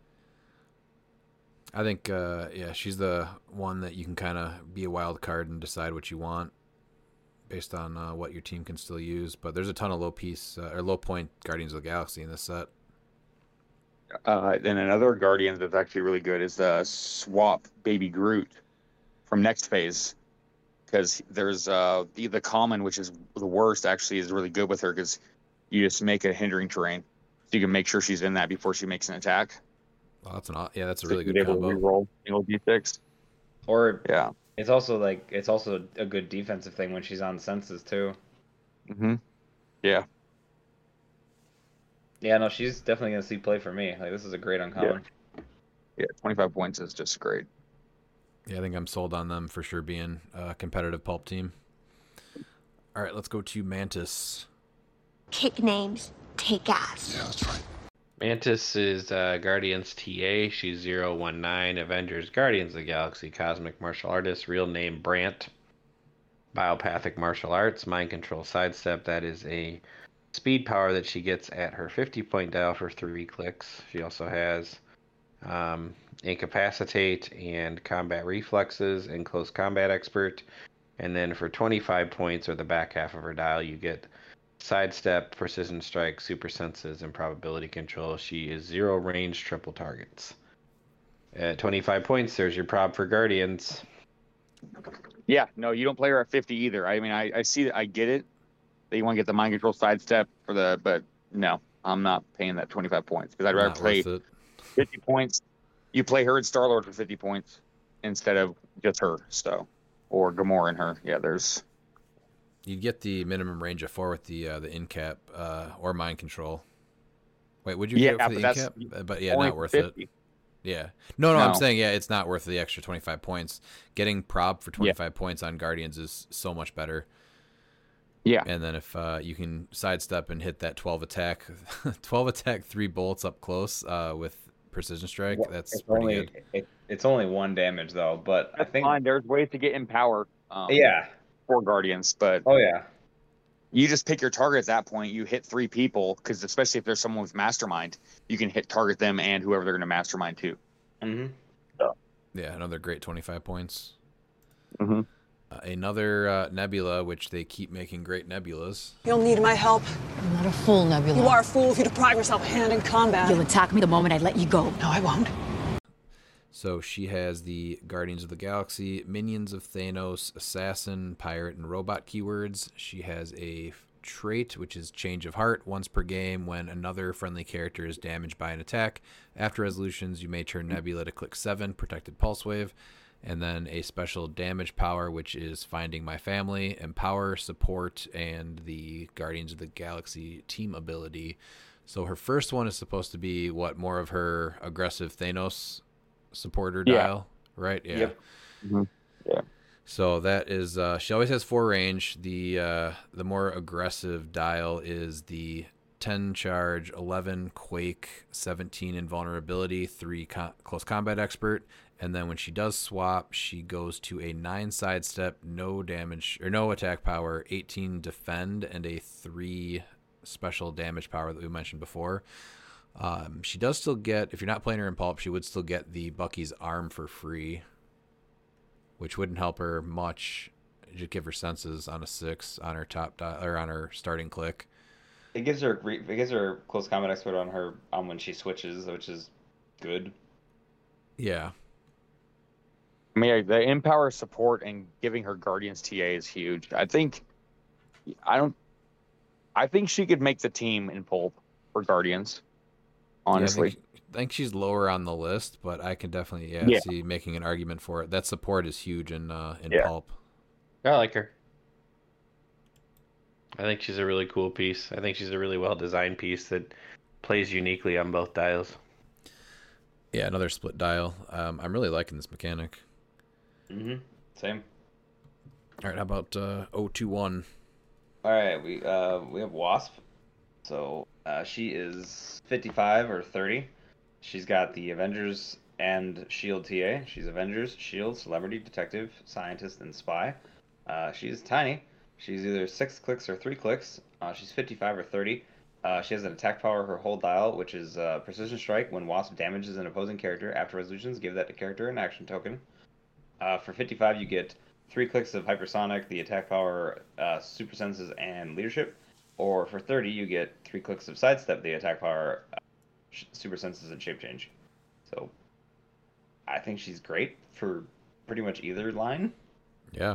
I think, uh, yeah, she's the one that you can kind of be a wild card and decide what you want based on uh, what your team can still use. But there's a ton of low piece uh, or low point Guardians of the Galaxy in this set. Uh, and another Guardian that's actually really good is the swap Baby Groot from Next Phase. Because there's uh, the, the common, which is the worst, actually is really good with her because you just make a hindering terrain. So you can make sure she's in that before she makes an attack. Well, that's an aw- yeah, that's a So really she's good able to combo. reroll single D six. Or Yeah. it's also like it's also a good defensive thing when she's on senses too. Mm-hmm. Yeah. Yeah, no, she's definitely gonna see play for me. Like this is a great uncommon. Yeah, twenty-five points is just great. Yeah, I think I'm sold on them for sure being a competitive pulp team. All right, let's go to Mantis. Kick names, take ass. Yeah, that's right. Mantis is uh, Guardians T A. She's zero one nine Avengers Guardians of the Galaxy Cosmic Martial Artist. Real name Brant. Biopathic Martial Arts. Mind Control Sidestep. That is a speed power that she gets at her fifty point dial for three clicks. She also has um, Incapacitate and Combat Reflexes and Close Combat Expert. And then for twenty-five points or the back half of her dial, you get Sidestep, Precision Strike, Super Senses, and Probability Control. She is zero range, triple targets. At twenty-five points, there's your prob for Guardians. Yeah, no, you don't play her at fifty either. I mean, I, I see that, I get it. That you want to get the mind control sidestep for the, but no, I'm not paying that twenty-five points because I'd rather Not play worth it. fifty points. You play her and Star Lord for fifty points instead of just her. So, or Gamora and her. Yeah, there's. You'd get the minimum range of four with the uh, the in cap uh, or mind control. Wait, would you Yeah, get it for the but in that's cap? Uh, But yeah, only not worth fifty. it. Yeah. No, no, I'm No. saying, yeah, it's not worth the extra twenty-five points. Getting prob for twenty-five points on Guardians is so much better. Yeah. And then if uh, you can sidestep and hit that twelve attack, twelve attack, three bolts up close uh, with precision strike, that's it's pretty only good. it, it's only one damage though, but I think Fine, there's ways to get in power. Um, yeah. For Guardians, but Oh yeah. you just pick your target at that point. You hit three people because especially if there's someone with mastermind, you can hit target them and whoever they're going to mastermind to. Mm-hmm. Yeah, another great twenty-five points. Mm-hmm. Uh, another uh, Nebula, which they keep making great Nebulas. You'll need my help. I'm not a fool, Nebula. You are a fool if you deprive yourself of hand in combat. You'll attack me the moment I let you go. No, I won't. So she has the Guardians of the Galaxy, Minions of Thanos, Assassin, Pirate, and Robot keywords. She has a trait, which is Change of Heart, once per game when another friendly character is damaged by an attack. After resolutions, you may turn Nebula to click seven, Protected Pulse Wave. And then a special damage power, which is Finding My Family, Empower, Support, and the Guardians of the Galaxy team ability. So her first one is supposed to be, what, more of her aggressive Thanos supporter Yeah. dial, right? Yeah. Yep. Mm-hmm. Yeah. So that is, uh, she always has four range. The uh, the more aggressive dial is the ten charge, eleven quake, seventeen invulnerability, three co- close combat expert. And then when she does swap, she goes to a nine sidestep, no damage or no attack power, eighteen defend, and a three special damage power that we mentioned before. Um, she does still get, if you're not playing her in Pulp, she would still get the Bucky's arm for free, which wouldn't help her much. Just give her senses on a six on her top di- or on her starting click. It gives her it gives her close combat expert on her on when she switches, which is good. Yeah. I mean, the Empower support and giving her Guardians T A is huge. I think, I don't, I think she could make the team in Pulp for Guardians. Honestly, yeah, I, think, I think she's lower on the list, but I can definitely yeah, Yeah. see making an argument for it. That support is huge in uh, in Yeah. Pulp. I like her. I think she's a really cool piece. I think she's a really well designed piece that plays uniquely on both dials. Yeah, another split dial. Um, I'm really liking this mechanic. Mm-hmm. Same. All right, how about uh, oh two one? All right, we uh we have Wasp. So uh, she is fifty-five or thirty. She's got the Avengers and Shield T A. She's Avengers, Shield, Celebrity, Detective, Scientist, and Spy. Uh, she's tiny. She's either six clicks or three clicks. Uh, she's fifty-five or thirty. Uh, she has an attack power her whole dial, which is uh, Precision Strike. When Wasp damages an opposing character after resolutions, give that to character an action token. Uh, for fifty-five, you get three clicks of Hypersonic, the attack power, uh, Super Senses, and Leadership. Or for thirty, you get three clicks of Sidestep, the attack power, uh, Super Senses, and Shape Change. So I think she's great for pretty much either line. Yeah.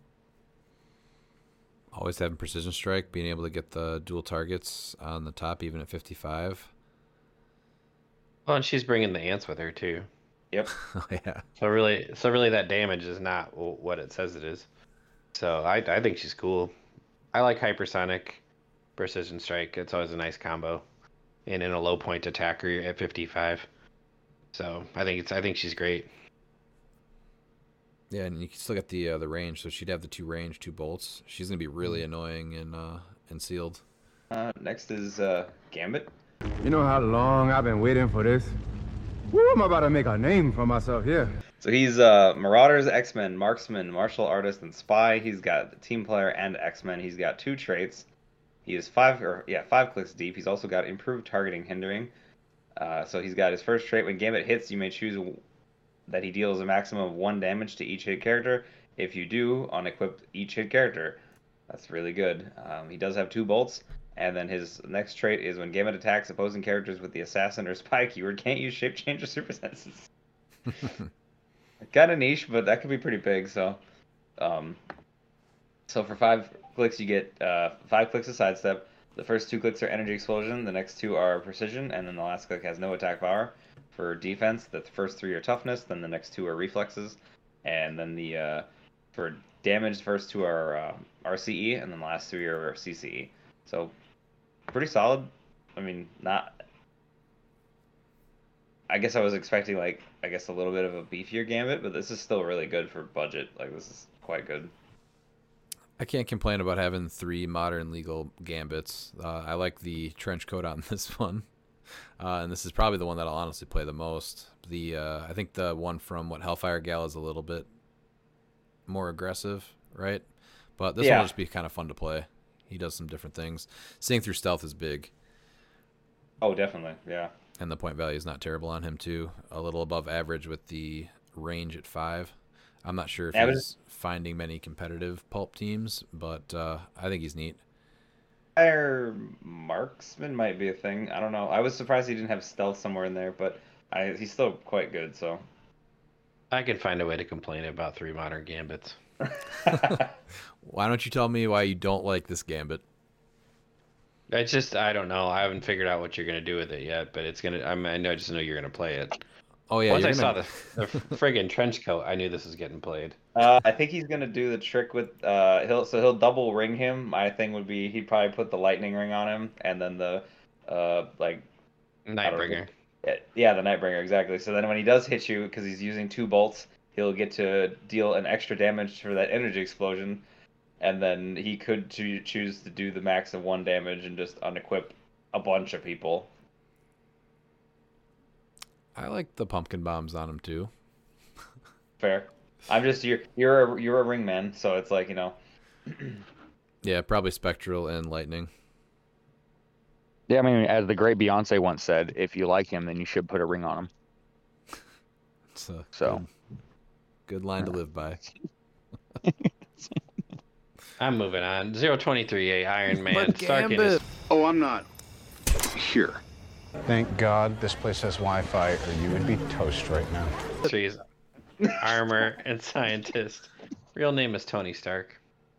Always having Precision Strike, being able to get the dual targets on the top, even at fifty-five. Well, and she's bringing the ants with her too. Yep. Oh, yeah. So really, so really, that damage is not w- what it says it is. So I, I think she's cool. I like Hypersonic, Precision Strike. It's always a nice combo, and in a low point attacker at fifty-five. So I think it's, I think she's great. Yeah, and you can still get the uh, the range, so she'd have the two range, two bolts. She's gonna be really annoying in uh, in sealed. Uh, next is uh, Gambit. You know how long I've been waiting for this? Woo, I'm about to make a name for myself here. So he's uh, Marauders, X-Men, Marksman, Martial Artist, and Spy. He's got the Team Player and X-Men. He's got two traits. He is five or yeah five clicks deep. He's also got Improved Targeting Hindering. Uh, so he's got his first trait. When Gambit hits, you may choose that he deals a maximum of one damage to each hit character. If you do, unequip each hit character. That's really good. Um, he does have two bolts. And then his next trait is when Gambit attacks opposing characters with the Assassin or Spy keyword, can't use Shape Change or Super Senses. Kind of niche, but that could be pretty big. So, um, so for five clicks, you get uh, five clicks of Sidestep. The first two clicks are Energy Explosion. The next two are Precision, and then the last click has no attack power. For defense, the first three are Toughness. Then the next two are Reflexes, and then the uh, for damage, the first two are uh, R C E, and then the last three are C C E. So, pretty solid. I mean, not. I guess I was expecting, like, I guess a little bit of a beefier Gambit, but this is still really good for budget. Like, this is quite good. I can't complain about having three modern legal Gambits. Uh, I like the trench coat on this one. Uh, and this is probably the one that I'll honestly play the most. The uh, I think the one from, what, Hellfire Gal is a little bit more aggressive, right? But this Yeah. one will just be kind of fun to play. He does some different things. Seeing through stealth is big. Oh, definitely, yeah. And the point value is not terrible on him, too. A little above average with the range at five. I'm not sure if Yeah, but- he's finding many competitive pulp teams, but uh, I think he's neat. Fire Marksman might be a thing. I don't know. I was surprised he didn't have stealth somewhere in there, but I, he's still quite good, so. I can find a way to complain about three modern Gambits. Why don't you tell me why you don't like this Gambit? It's just, I don't know. I haven't figured out what you're gonna do with it yet, but it's gonna. I mean, I know, I just know you're gonna play it. Oh yeah. Once you're I saw gonna- the the friggin' trench coat, I knew this was getting played. Uh, I think he's gonna do the trick with uh he'll so he'll double ring him. My thing would be he'd probably put the lightning ring on him and then the uh like Nightbringer. Yeah, yeah, the Nightbringer exactly. So then when he does hit you because he's using two bolts, he'll get to deal an extra damage for that energy explosion, and then he could choo- choose to do the max of one damage and just unequip a bunch of people. I like the pumpkin bombs on him too. Fair. I'm just you're you're a, you're a ring man, so it's like you know. Yeah, probably spectral and lightning. Yeah, I mean, as the great Beyonce once said, if you like him, then you should put a ring on him. It's a So, good, good line to live by. I'm moving on. zero twenty-three A Iron Man. But Stark Gambit. Industries. Oh, I'm not here. Thank God this place has Wi-Fi, or you would be toast right now. Industries, armor and scientist. Real name is Tony Stark.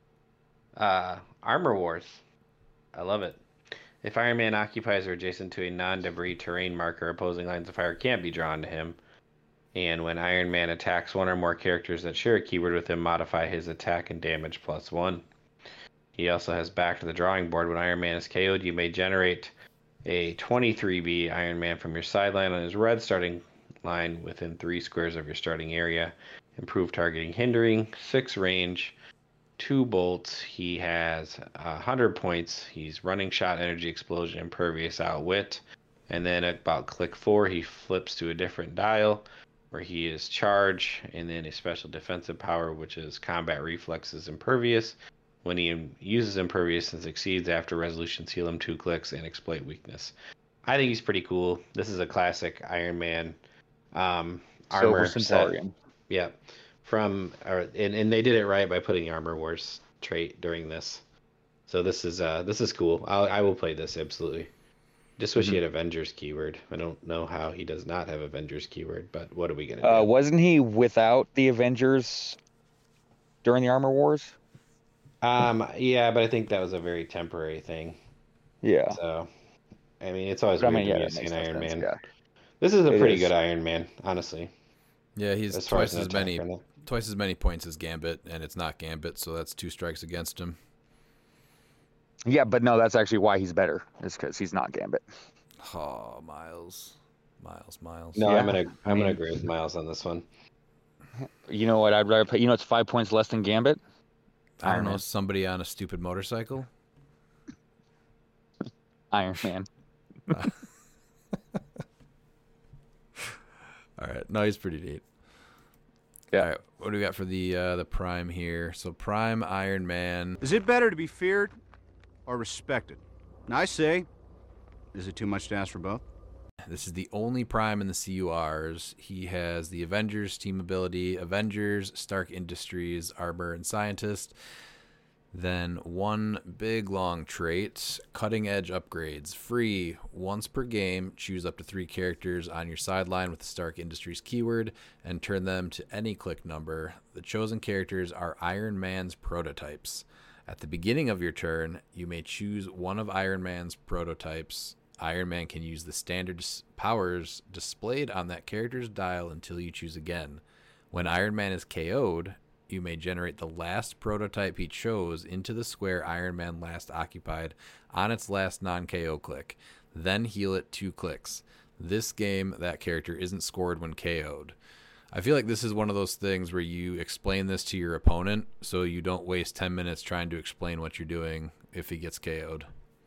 Uh, Armor Wars. I love it. If Iron Man occupies or adjacent to a non-debris terrain marker, opposing lines of fire can't be drawn to him. And when Iron Man attacks one or more characters that share a keyword with him, modify his attack and damage plus one. He also has back to the drawing board. When Iron Man is K O'd, you may generate a twenty-three B Iron Man from your sideline on his red starting line within three squares of your starting area. Improve targeting, hindering, six range, two bolts. He has one hundred points. He's running shot, energy, explosion, impervious, outwit. And then at about click four, he flips to a different dial where he is charge, and then a special defensive power, which is combat reflexes, impervious. When he uses impervious and succeeds after resolution, heal him two clicks and exploit weakness. I think he's pretty cool. This is a classic Iron Man um, armor Silver set. Centaurian. Yeah, from or, and and they did it right by putting the Armor Wars trait during this. So this is uh this is cool. I'll, I will play this absolutely. Just wish Mhm. he had Avengers keyword. I don't know how he does not have Avengers keyword, but what are we gonna uh, do? wasn't he without the Avengers during the Armor Wars? Um, yeah, but I think that was a very temporary thing. Yeah. So, I mean, it's always But I weird mean, yeah, when you that see makes an no Iron sense, Man. yeah. This is a It pretty is. good Iron Man, honestly. Yeah, he's As far as twice an as many attacker. twice as many points as Gambit, and it's not Gambit, so that's two strikes against him. Yeah, but no, that's actually why he's better. Is because he's not Gambit. Oh, Miles, Miles, Miles. No, Yeah, I'm gonna I I'm gonna mean- agree with Miles on this one. You know what? I'd rather pay. You know, it's five points less than Gambit. I don't Iron know, Man. somebody on a stupid motorcycle. Iron Man. All right, no, he's pretty neat. Yeah. All right, what do we got for the uh, the Prime here? So Prime Iron Man. Is it better to be feared or respected? And I say, is it too much to ask for both? This is the only Prime in the C U Rs. He has the Avengers team ability, Avengers, Stark Industries, Armor, and Scientist. Then one big long trait, Cutting Edge Upgrades. Free, once per game, choose up to three characters on your sideline with the Stark Industries keyword and turn them to any click number. The chosen characters are Iron Man's prototypes. At the beginning of your turn, you may choose one of Iron Man's prototypes. Iron Man can use the standard s- powers displayed on that character's dial until you choose again. When Iron Man is K O'd, you may generate the last prototype he chose into the square Iron Man last occupied on its last non-K O click. Then heal it two clicks. This game, that character isn't scored when K O'd. I feel like this is one of those things where you explain this to your opponent so you don't waste ten minutes trying to explain what you're doing if he gets K O'd.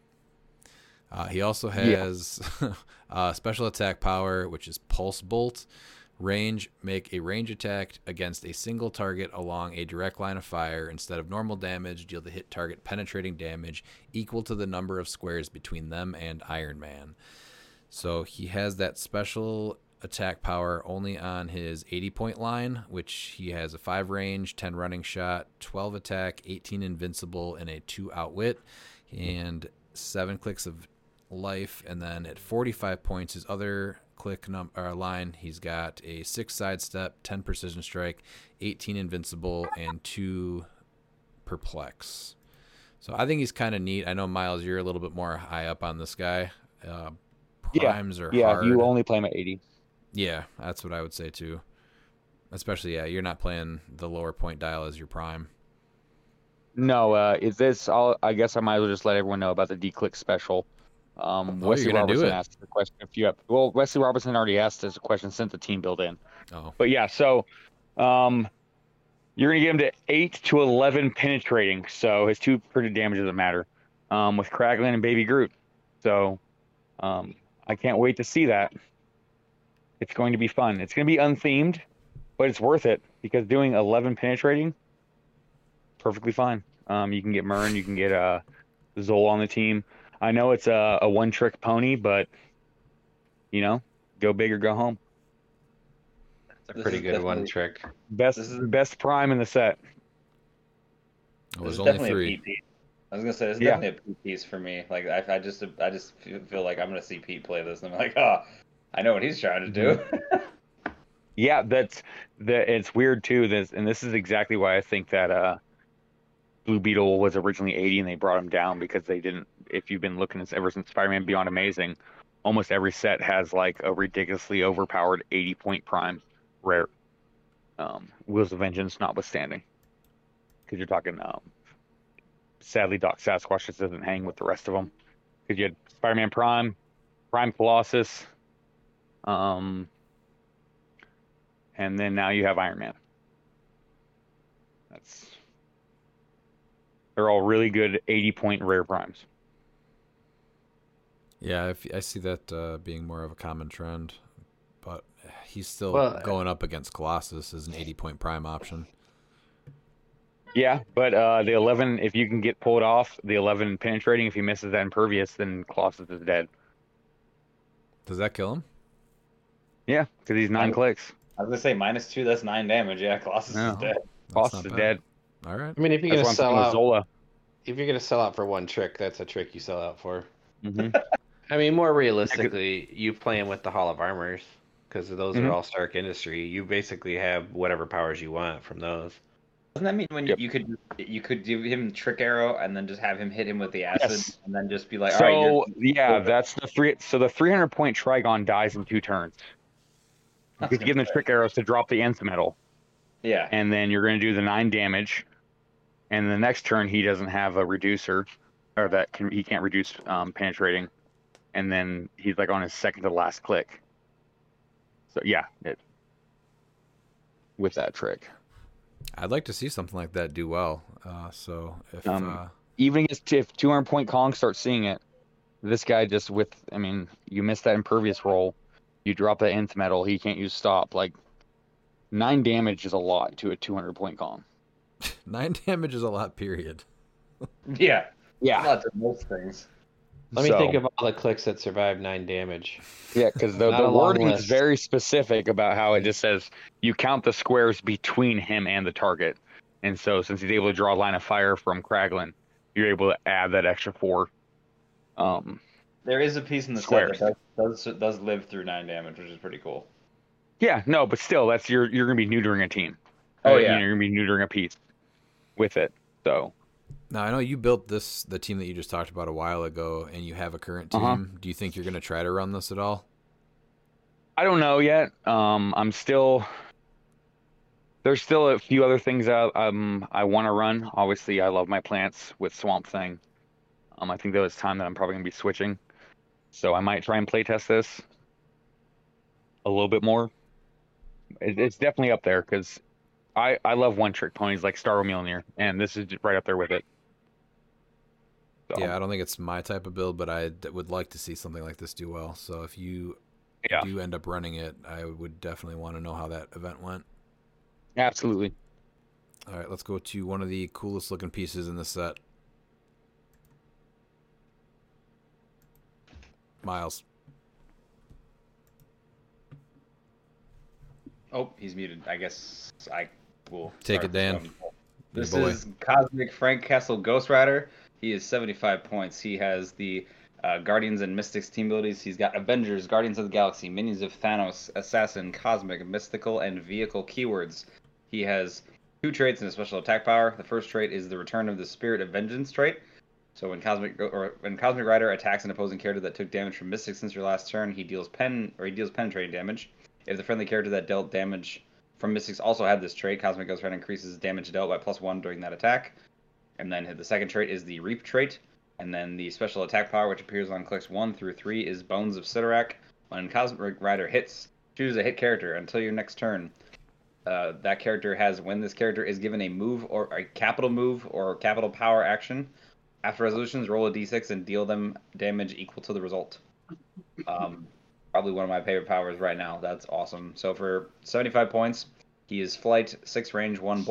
Uh, he also has uh, special attack power, which is Pulse Bolt. Range, make a range attack against a single target along a direct line of fire. Instead of normal damage, deal the hit target penetrating damage equal to the number of squares between them and Iron Man. So he has that special attack power only on his eighty point line, which he has a five range, ten running shot, twelve attack, eighteen invincible, and a two outwit, and seven clicks of life. And then at forty-five points, his other click num- or line, he's got a six sidestep, ten precision strike, eighteen invincible, and two perplex. So I think he's kind of neat. I know, Miles, you're a little bit more high up on this guy. Uh, primes yeah. are yeah, hard. you only play him at eighty. Yeah, that's what I would say too. Especially, yeah, you're not playing the lower point dial as your prime. No, uh, is this? I'll, I guess I might as well just let everyone know about the D-Click special. Um, Oh, Wesley you're gonna do Robertson it. asked the question a few. ep- Well, Wesley Robertson already asked us a question since the team built in. Oh. But yeah, so um, you're gonna get him to eight to eleven penetrating. So his two pretty damage doesn't matter. Um, with Kraglin and Baby Groot. So um, I can't wait to see that. It's going to be fun. It's going to be unthemed, but it's worth it because doing eleven penetrating, perfectly fine. Um, you can get Murn, you can get uh, Zol on the team. I know it's a, a one-trick pony, but, you know, go big or go home. That's a pretty good one trick. Best best prime in the set. Oh, This there's is only definitely three. a Pete piece. I was gonna say this is Yeah. definitely a Pete piece for me. Like I, I just, I just feel, feel like I'm gonna see Pete play this, and I'm like, oh, I know what he's trying to do. Yeah, that's the. It's weird too. This and this is exactly why I think that uh, Blue Beetle was originally eighty and they brought him down because they didn't. If you've been looking at ever since Spider-Man Beyond Amazing, almost every set has like a ridiculously overpowered eighty point prime rare. Um, Wheels of Vengeance notwithstanding, because you're talking. Um, sadly, Doc Sasquatch just doesn't hang with the rest of them. Because you had Spider-Man Prime, Prime Colossus, um, and then now you have Iron Man. That's they're all really good eighty point rare primes. Yeah, I, f- I see that uh, being more of a common trend, but he's still Well, going up against Colossus as an eighty point prime option. Yeah, but uh, the eleven, if you can get pulled off, the eleven penetrating, if he misses that impervious, then Colossus is dead. Does that kill him? Yeah, because he's nine I- clicks. I was gonna say minus two, that's nine damage. Yeah, Colossus No. is dead. Colossus is not dead. All right. I mean, if you're That's gonna why I'm sell sticking with out, Zola. if you're gonna sell out for one trick, that's a trick you sell out for. hmm I mean, more realistically, you playing with the Hall of Armors, because those Mhm. are all Stark Industry. You basically have whatever powers you want from those. Doesn't that mean when Yep. you could you could give him trick arrow and then just have him hit him with the acid Yes. and then just be like, all right, So you're, yeah, that's the three. So the three hundred point Trigon dies in two turns. Because you give him the trick arrows to drop the nth metal, yeah. and then you're going to do the nine damage, and the next turn he doesn't have a reducer, or that can, he can't reduce um, penetrating, and then he's like on his second to last click. So yeah, it, with that trick. I'd like to see something like that do well. Uh, so if Um, uh, Even against if two hundred point Kong starts seeing it, this guy just with, I mean, you miss that impervious roll, you drop that nth metal, he can't use stop. Like, nine damage is a lot to a two hundred point Kong. nine damage is a lot, period. Yeah. Yeah. Lots of most things. Let me So- think of all the clicks that survive nine damage. Yeah, because the, Not the a long wording is list. very specific about how it just says you count the squares between him and the target. And so since he's able to draw a line of fire from Kraglin, you're able to add that extra four. Um, There is a piece in the Squares. set that does, does does live through nine damage, which is pretty cool. yeah, no, but still, that's you're you're gonna be neutering a team. Oh, Uh, yeah. you know, you're gonna be neutering a piece with it. So Now I know you built this the team that you just talked about a while ago, and you have a current team. Uh-huh. Do you think you're going to try to run this at all? I don't know yet. Um, I'm still. There's still a few other things I um I want to run. Obviously, I love my plants with Swamp Thing. Um, I think that it's time that I'm probably gonna be switching. So I might try and playtest this a little bit more. It, it's definitely up there because I I love one trick ponies like Star Mjolnir, and this is right up there with it. So, Yeah, I don't think it's my type of build, but I d- would like to see something like this do well. So if you Yeah. do end up running it, I would definitely want to know how that event went. absolutely. All right, let's go to one of the coolest looking pieces in the set. Miles. Oh, he's muted. I guess I will Take start it, Dan. this one. Good This boy. is Cosmic Frank Castle Ghost Rider. He is seventy-five points. He has the uh, Guardians and Mystics team abilities. He's got Avengers, Guardians of the Galaxy, Minions of Thanos, Assassin, Cosmic, Mystical, and Vehicle keywords. He has two traits and a special attack power. The first trait is the Return of the Spirit of Vengeance trait. So when Cosmic or when Cosmic Rider attacks an opposing character that took damage from Mystics since your last turn, he deals pen or he deals penetrating damage. If the friendly character that dealt damage from Mystics also had this trait, Cosmic Ghost Rider increases damage dealt by plus one during that attack. And then the second trait is the Reap trait. And then the special attack power, which appears on clicks one through three, is Bones of Sidorak. When Cosmic Rider hits, choose a hit character until your next turn. Uh, that character has, when this character is given a move or a capital move or capital power action, after resolutions, roll a d six and deal them damage equal to the result. Um, probably one of my favorite powers right now. That's awesome. So for seventy-five points, he is flight, six range, one bolt.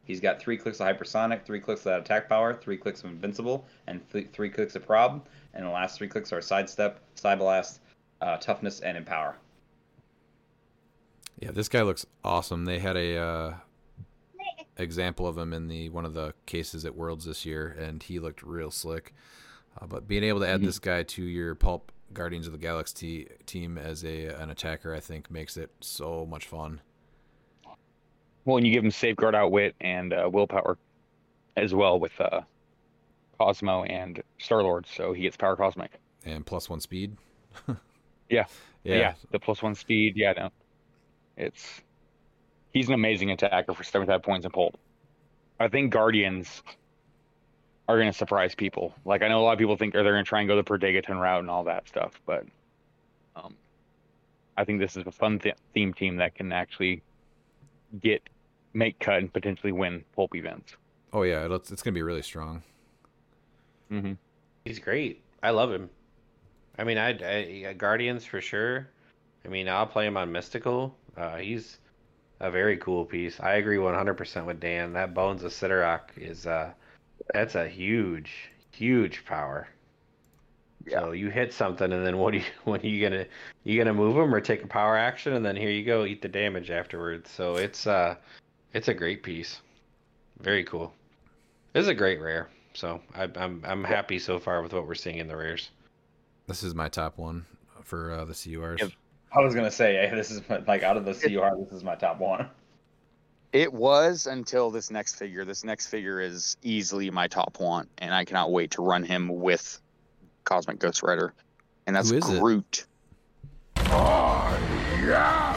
He's got three clicks of hypersonic, three clicks of that attack power, three clicks of invincible, and th- three clicks of prob. And the last three clicks are sidestep, side blast, uh, toughness, and empower. Yeah, this guy looks awesome. They had a uh, example of him in the one of the cases at Worlds this year, and he looked real slick. Uh, but being able to add mm-hmm. this guy to your Pulp Guardians of the Galaxy team as a an attacker, I think, makes it so much fun. Well, and you give him Safeguard, Outwit, and uh, Willpower as well with uh, Cosmo and Star-Lord, so he gets Power Cosmic. And plus one speed? yeah. yeah. Yeah, the plus one speed, yeah, no. It's He's an amazing attacker for seventy-five points in Pulp. I think Guardians are going to surprise people. Like, I know a lot of people think they're going to try and go the Perdegaton route and all that stuff, but um, I think this is a fun th- theme team that can actually get, make cut, and potentially win Pulp events. Oh, yeah, it's, it's going to be really strong. Mm-hmm. He's great. I love him. I mean, I, I Guardians for sure. I mean, I'll play him on Mystical. Uh, he's a very cool piece. I agree one hundred percent with Dan. That Bones of Sidorak is uh, that's a huge, huge power. Yeah. So you hit something, and then what? Are you, what are you gonna? You gonna move him or take a power action, and then here you go, eat the damage afterwards. So it's uh, it's a great piece. Very cool. This is a great rare. So I, I'm I'm happy so far with what we're seeing in the rares. This is my top one for uh, the C U Rs. Yep. I was gonna say, hey, this is like out of the C U R, this is my top one. It was until this next figure. This next figure is easily my top one, and I cannot wait to run him with Cosmic Ghost Rider, and that's Groot. It? Oh yeah,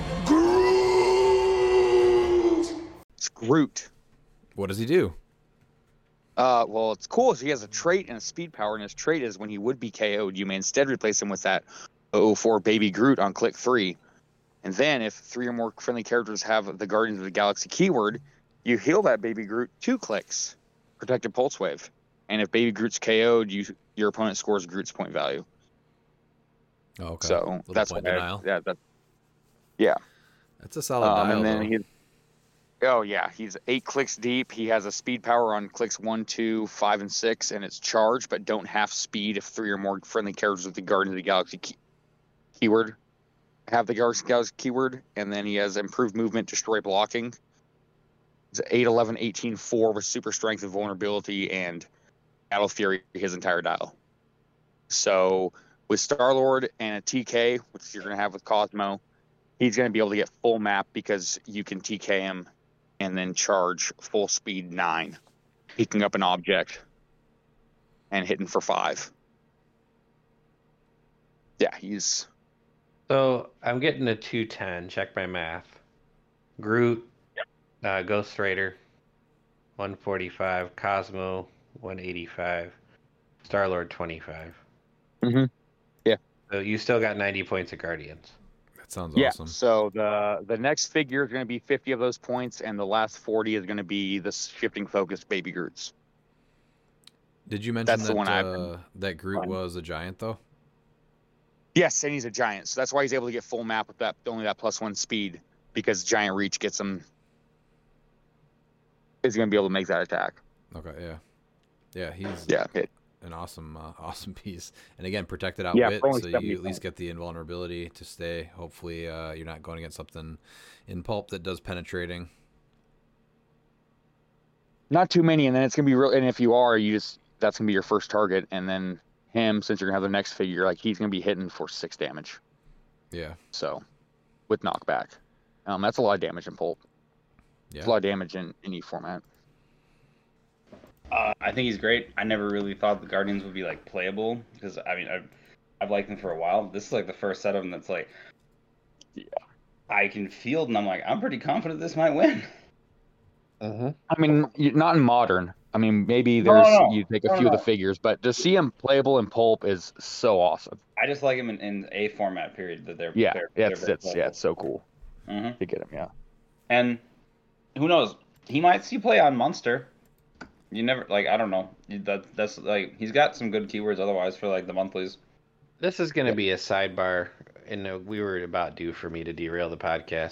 Groot. It's Groot. What does he do? Uh, well, it's cool. He has a trait and a speed power, and his trait is when he would be K O'd, you may instead replace him with that oh oh four Baby Groot on click three. And then if three or more friendly characters have the Guardians of the Galaxy keyword, you heal that Baby Groot two clicks. Protected Pulse Wave. And if Baby Groot's K O'd, you, your opponent scores Groot's point value. Oh, okay. So that's point what denial. I, yeah, that, yeah. That's a solid um, dial, and then though. he's, oh, yeah. He's eight clicks deep. He has a speed power on clicks one, two, five, and six, and it's charged, but don't half speed if three or more friendly characters with the Guardians of the Galaxy key, keyword have the Guardians of the Galaxy keyword. And then he has improved movement, destroy blocking. It's eight, eleven, eighteen, four with super strength and vulnerability, and Battle Fury his entire dial. So with Star-Lord and a T K, which you're going to have with Cosmo, he's going to be able to get full map because you can T K him and then charge full speed nine, picking up an object and hitting for five. Yeah, he's... So I'm getting a two ten. Check my math. Groot, yep. uh, Ghost Rider, one forty-five. Cosmo, one eighty-five. Star-Lord, twenty-five. Mm-hmm. Yeah. So you still got ninety points of Guardians. That sounds yeah, awesome. So the the next figure is going to be fifty of those points, and the last forty is going to be the shifting focus Baby Groots. Did you mention That's that the one I've uh, been that Groot fun. was a giant, though? Yes, and he's a giant, so that's why he's able to get full map with that only that plus one speed, because giant reach gets him is going to be able to make that attack. Okay, yeah, yeah, he's yeah, it, an awesome, uh, awesome piece. And again, protected Yeah, outwit, for only so you seventy at least points. get the invulnerability to stay. Hopefully, uh, you're not going against something in Pulp that does penetrating. Not too many, and then it's going to be real. And if you are, you just that's going to be your first target, and then him, since you're going to have the next figure, like he's going to be hitting for six damage. Yeah. So, with knockback, um, that's a lot of damage in Pulp. Yeah. It's a lot of damage in any format. Uh, I think he's great. I never really thought the Guardians would be like playable because I mean I've I've liked them for a while. This is like the first set of them that's like, yeah, I can field, and I'm like I'm pretty confident this might win. Uh-huh. I mean, you- not in modern. I mean, maybe No, there's no, no. you take a No, few no. of the figures, but to see him playable in Pulp is so awesome. I just like him in, in a format. Period. That they're Yeah, they're, yeah, they're it's, very it's yeah, playable. it's so cool Mhm. to get him. Yeah. And who knows? He might see play on Munster. You never like I don't know. You- That that's like he's got some good keywords otherwise for like the monthlies. This is going to be a sidebar, and uh, we were about due for me to derail the podcast.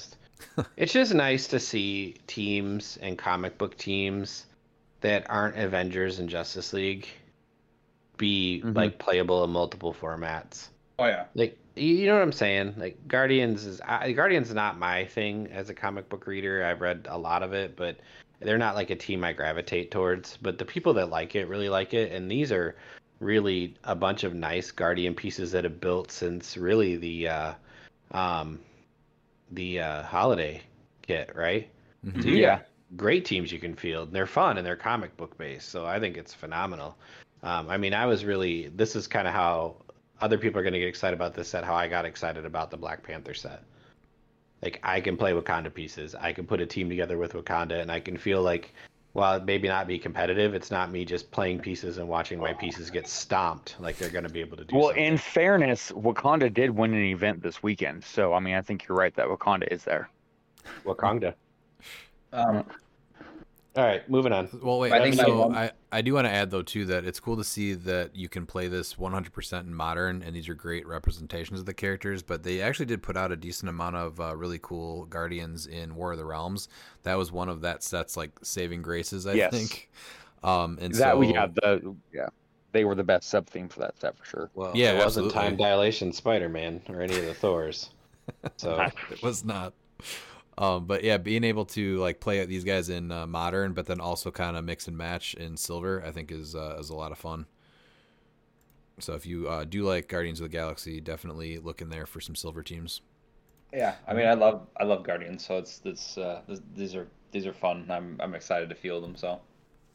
It's just nice to see teams and comic book teams that aren't Avengers and Justice League be Mm-hmm. like playable in multiple formats. Oh yeah. Like you you know what I'm saying? Like Guardians is I, Guardians is not my thing as a comic book reader. I've read a lot of it, but they're not like a team I gravitate towards. But the people that like it really like it, and these are really a bunch of nice Guardian pieces that have built since really the uh, um, the uh, holiday kit, right? Mhm. So you Yeah. got great teams you can field. And they're fun and they're comic book based, so I think it's phenomenal. Um, I mean, I was really this is kind of how other people are going to get excited about this set. How I got excited about the Black Panther set. Like I can play Wakanda pieces. I can put a team together with Wakanda, and I can feel like, while it maybe not be competitive, it's not me just playing pieces and watching my pieces get stomped. Like they're going to be able to do. Well, something. in fairness, Wakanda did win an event this weekend, so I mean, I think you're right that Wakanda is there. Wakanda. Um, All right, moving on. Well, wait. I think my so one- I, I do want to add though too that it's cool to see that you can play this one hundred percent in modern, and these are great representations of the characters. But they actually did put out a decent amount of uh, really cool Guardians in War of the Realms. That was one of that set's like saving graces, I Yes. think. Um, and that so we have the yeah, they were the best sub theme for that set for sure. Well, Yeah, it wasn't absolutely. time dilation Spider-Man or any of the Thors. So it was not. Um, but yeah, being able to like play these guys in uh, modern, but then also kind of mix and match in silver, I think is uh, is a lot of fun. So if you uh, do like Guardians of the Galaxy, definitely look in there for some silver teams. Yeah, I mean, I love I love Guardians, so it's it's uh, this, these are these are fun. I'm I'm excited to field them. So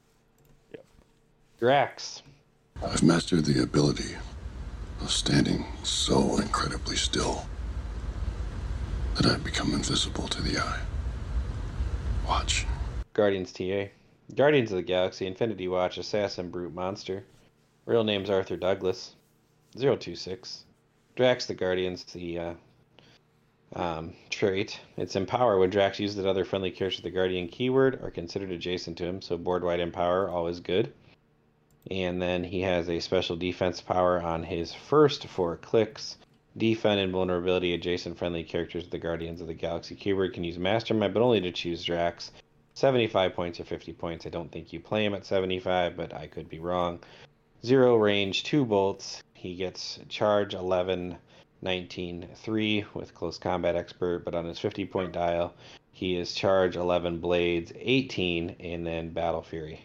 Drax. I've mastered the ability of standing so incredibly still that I've become invisible to the eye. Watch. Guardians T A. Guardians of the Galaxy Infinity Watch Assassin Brute Monster. Real name's Arthur Douglas. zero two six. Drax the Guardians, the uh, um, trait. It's Empower. When Drax uses other friendly characters, the Guardian keyword are considered adjacent to him, so board-wide Empower, always good. And then he has a special defense power on his first four clicks. Defend and vulnerability adjacent friendly characters of the Guardians of the Galaxy keyword can use Mastermind, but only to choose Drax. seventy-five points or fifty points. I don't think you play him at seventy-five, but I could be wrong. Zero range, two bolts. He gets charge eleven, nineteen, three with close combat expert, but on his fifty point dial, he is charge eleven blades, eighteen, and then battle fury.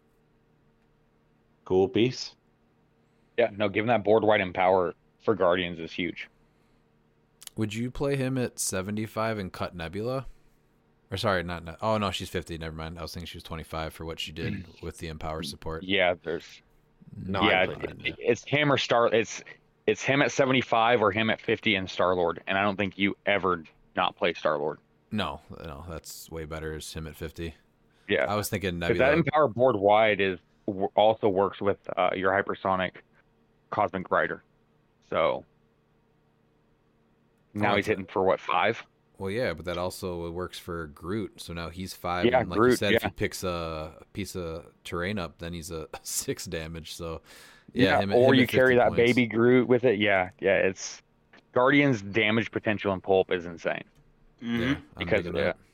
Cool piece. Yeah, no, giving that board wide empower for Guardians is huge. Would you play him at seventy-five and cut Nebula? Or sorry, not, not oh no, she's fifty. Never mind. I was thinking she was twenty-five for what she did with the Empower support. Yeah, there's No, yeah, I it, put it- it's him or Star. It's it's him at seventy-five or him at fifty and Star Lord, and I don't think you ever not play Star Lord. No, no, that's way better. Is him at fifty? Yeah, I was thinking because Nebula. that empower board wide is also works with uh, your hypersonic cosmic rider. So now Oh, he's it's a- hitting for what five? Well, yeah, but that also works for Groot. So now he's five. Yeah, and like you Groot, said, if yeah. he picks a piece of terrain up, then he's a six damage. So yeah, Yeah, him, or him you at carry fifty that points. baby Groot with it. Yeah, yeah, it's Guardians' damage potential in pulp is insane. Yeah, I'm because digging of that.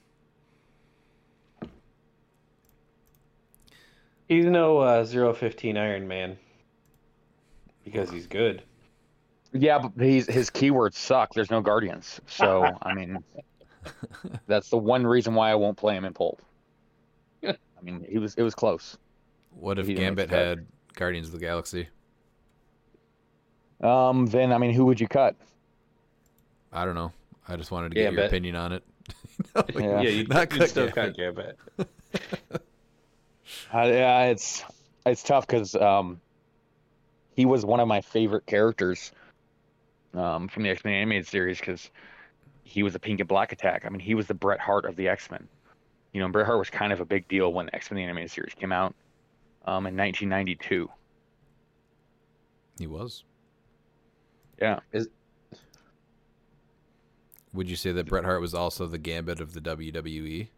He's no uh, zero fifteen Iron Man because he's good. Yeah, but he's his keywords suck. There's no Guardians, so I mean, that's the one reason why I won't play him in pulp. I mean, he was it was close. What if He didn't make Gambit the cut. had Guardians of the Galaxy? Um, then I mean, who would you cut? I don't know. I just wanted to get your Gambit. opinion on it. Yeah, you not you'd cut still Gambit. cut Gambit. Uh, yeah, it's it's tough because um, he was one of my favorite characters um, from the X-Men animated series because he was a pink and black attack. I mean, he was the Bret Hart of the X-Men. You know, Bret Hart was kind of a big deal when the X-Men animated series came out um, in nineteen ninety-two. He was. Yeah. Is Would you say that Bret Hart was also the Gambit of the W W E?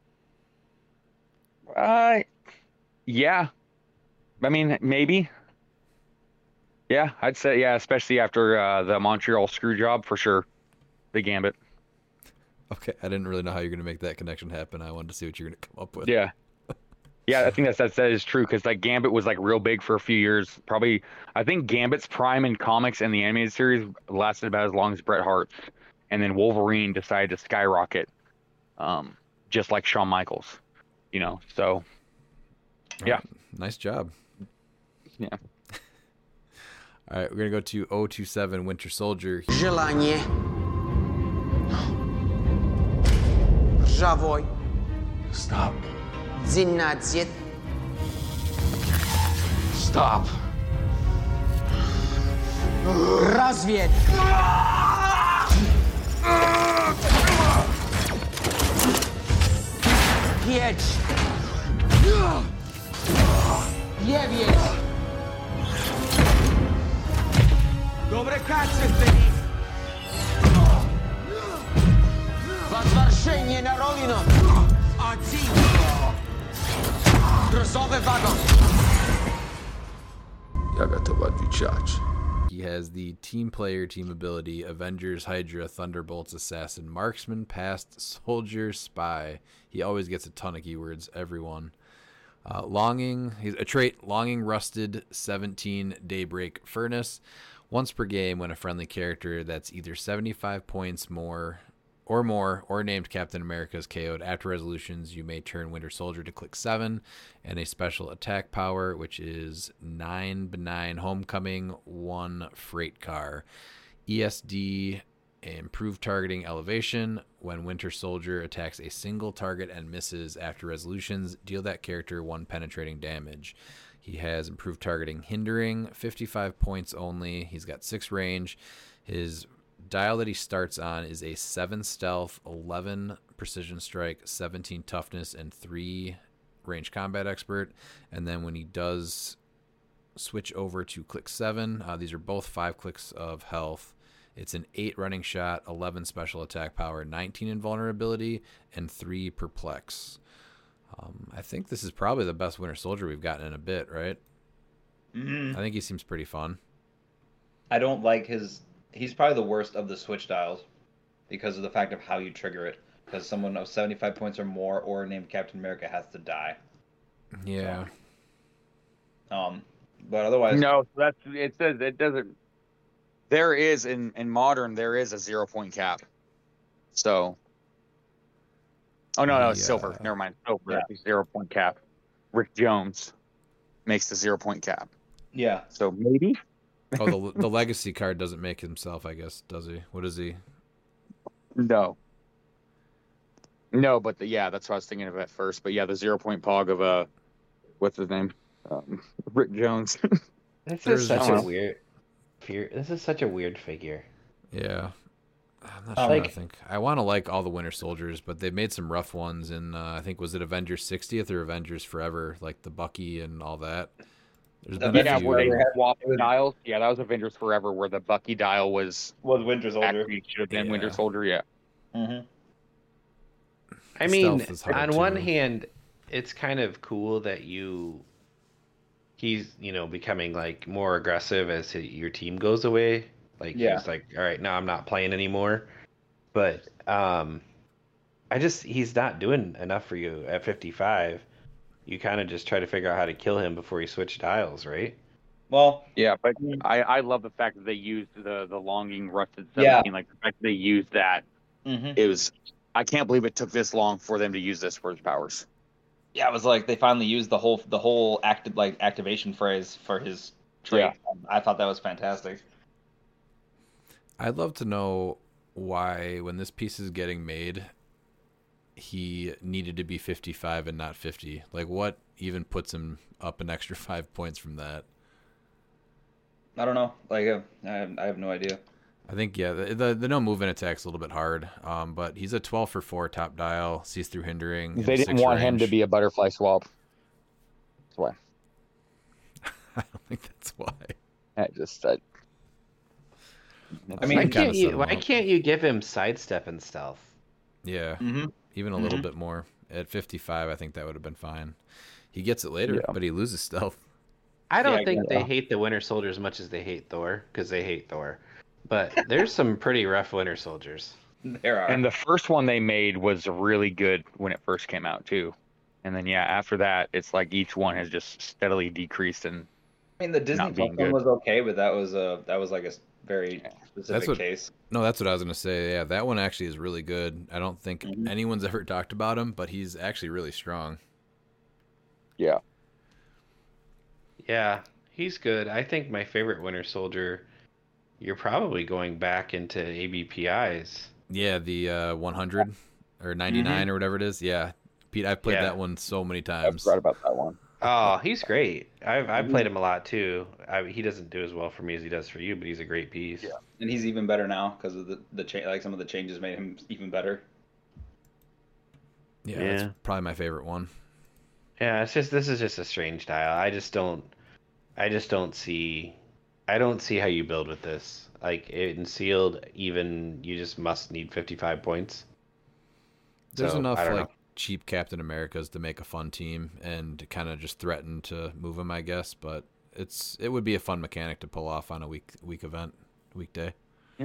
Uh, yeah. I mean, maybe. Yeah, I'd say yeah, especially after uh, the Montreal screw job for sure. The Gambit. Okay, I didn't really know how you're gonna make that connection happen. I wanted to see what you're gonna come up with. Yeah. Yeah, I think that's, that's that is true because like Gambit was like real big for a few years. Probably, I think Gambit's prime in comics and the animated series lasted about as long as Bret Hart's, and then Wolverine decided to skyrocket, um, just like Shawn Michaels, you know. So, yeah, nice job. Yeah. All right, we're gonna go to oh two seven Winter Soldier. Желание. Ржавой. Stop. двенадцать. Stop. Разведь. Печь. Девять. Добре качественный. Возвращение на родину. Один. Грузовый вагон. Я готов отвечать. He has the team player team ability Avengers, Hydra, Thunderbolts, Assassin, Marksman, Past, Soldier, Spy. He always gets a ton of keywords, everyone. Uh, longing, he's a trait, Longing, Rusted, seventeen, Daybreak, Furnace. Once per game when a friendly character that's either seventy-five points more or more or named Captain America is K O'd after resolutions, you may turn Winter Soldier to click seven and a special attack power, which is nine benign homecoming, one freight car. E S D, improved targeting elevation. When Winter Soldier attacks a single target and misses after resolutions, deal that character one penetrating damage. He has improved targeting hindering, fifty-five points only. He's got six range. His dial that he starts on is a seven stealth, eleven precision strike, seventeen toughness, and three range combat expert. And then when he does switch over to click seven, uh, these are both five clicks of health. It's an eight running shot, eleven special attack power, nineteen invulnerability, and three perplex. Um, I think this is probably the best Winter Soldier we've gotten in a bit, right? Mm-hmm. I think he seems pretty fun. I don't like his. He's probably the worst of the switch dials because of the fact of how you trigger it. Because someone of seventy-five points or more or named Captain America has to die. Yeah. So, um, but otherwise, no. That's it. Says it doesn't. There is in in modern there is a zero point cap. So. Oh no, no, it's Yeah. silver. Never mind, silver. Yeah. It's zero point cap. Rick Jones makes the zero point cap. Yeah. So maybe. Oh, the the legacy card doesn't make himself, I guess, does he? What is he? No. No, but the, yeah, that's what I was thinking of at first. But yeah, the zero point pog of uh, what's his name? Um, Rick Jones. This There's- is such I a don't know. weird. Fear. This is such a weird figure. Yeah. I'm not Um, sure. like- I think I want to like all the Winter Soldiers, but they've made some rough ones. In uh, I think was it Avengers sixtieth or Avengers Forever, like the Bucky and all that. There's been a Yeah, few- where they swapped the dials. Yeah, that was Avengers Forever, where the Bucky dial was was Winter Soldier. Actually, should have been Yeah. Winter Soldier. Yeah. Mm-hmm. I mean, Stealth is hard, on one too. hand, it's kind of cool that you he's you know becoming like more aggressive as he, your team goes away. Like Yeah. he's like, all right, now I'm not playing anymore. But um, I just he's not doing enough for you at fifty-five. You kind of just try to figure out how to kill him before you switch dials, right? Well, Yeah, but I, I love the fact that they used the the longing rusted Yeah. seventeen. Like the fact that they used that. mm-hmm. It was. I can't believe it took this long for them to use this for his powers. yeah, it was like they finally used the whole the whole active like activation phrase for his trait. I thought that was fantastic. I'd love to know why, when this piece is getting made, he needed to be fifty-five and not fifty. Like, what even puts him up an extra five points from that? I don't know. Like uh, I have, I have no idea. I think, yeah, the, the, the no movement attack's a little bit hard, um, but he's a twelve for four top dial, sees through hindering. They and didn't six want him to range. be a butterfly swap. That's why. I don't think that's why. I just. I, I mean, why kinda can't set you? him Why up. can't you give him sidestep and stealth? Yeah, Mm-hmm. even a little bit more. At fifty-five, I think that would have been fine. He gets it later, Yeah. but he loses stealth. I don't Yeah, think yeah. they hate the Winter Soldier as much as they hate Thor, because they hate Thor. But there's some pretty rough Winter Soldiers. There are. And the first one they made was really good when it first came out too. And then yeah, after that, it's like each one has just steadily decreased and. I mean, the Disney not being Plus one good. was okay, but that was a that was like a s- very specific That's what. case. No, that's what I was gonna say. Yeah, that one actually is really good. I don't think Mm-hmm. anyone's ever talked about him, but he's actually really strong. Yeah. Yeah, he's good. I think my favorite Winter Soldier, you're probably going back into A B P Is. Yeah, the uh, one hundred or ninety-nine Mhm. or whatever it is. Yeah, Pete, I've played Yeah. that one so many times. Right about that one. Oh, he's great. I've I've played him a lot too. I, he doesn't do as well for me as he does for you, but he's a great piece. Yeah, and he's even better now because of the the cha- like some of the changes made him even better. Yeah, Yeah. that's probably my favorite one. Yeah, it's just this is just a strange dial. I just don't I just don't see I don't see how you build with this. Like in sealed, even you just must need fifty-five points. There's So, enough I don't like know. cheap Captain Americas to make a fun team and kind of just threaten to move him, I guess. But it's it would be a fun mechanic to pull off on a week week event weekday.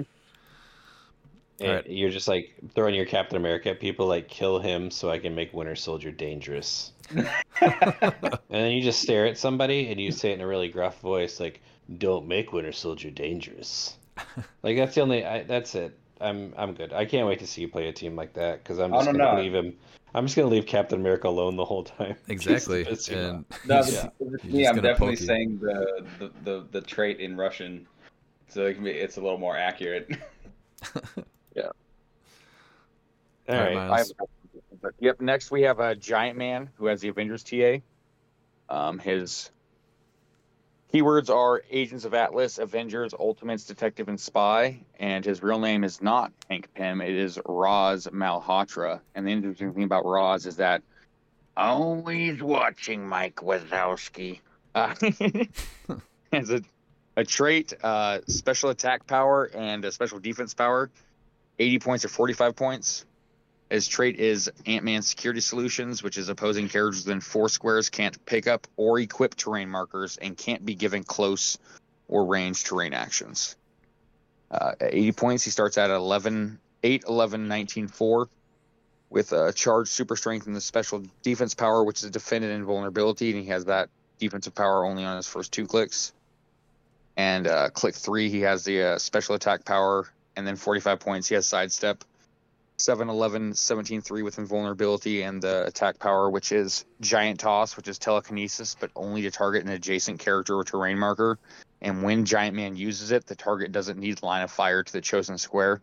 And Alright. You're just like throwing your Captain America at people, like kill him so I can make Winter Soldier dangerous. And then you just stare at somebody and you say it in a really gruff voice, like, "Don't make Winter Soldier dangerous." Like that's the only. I, that's it. I'm I'm good. I can't wait to see you play a team like that because I'm Oh, just no, gonna no. leave him. I'm just gonna leave Captain America alone the whole time. Exactly, Just to piss you and off. No, he's- this- he's this is just me, I'm gonna definitely poke you. saying the, the, the, the trait in Russian, so it can be, it's a little more accurate. Yeah. All All right, right. Miles. I have- but, yep. Next we have a Giant Man who has the Avengers T A. Um, his keywords are Agents of Atlas, Avengers, Ultimates, Detective, and Spy. And his real name is not Hank Pym. It is Roz Malhotra. And the interesting thing about Roz is that always watching Mike Wazowski. Uh, has a, a trait, uh, special attack power and a special defense power. eighty points or forty-five points. His trait is Ant-Man Security Solutions, which is opposing characters within four squares can't pick up or equip terrain markers and can't be given close or range terrain actions. Uh, at eighty points, he starts at eleven, eight, eleven, nineteen, four with a charge, super strength, and the special defense power, which is defend and invulnerability, and he has that defensive power only on his first two clicks. And uh, click three, he has the uh, special attack power, and then forty-five points, he has sidestep. seven, eleven, seventeen, three with invulnerability and the attack power, which is Giant Toss, which is telekinesis, but only to target an adjacent character or terrain marker. And when Giant Man uses it, the target doesn't need line of fire to the chosen square.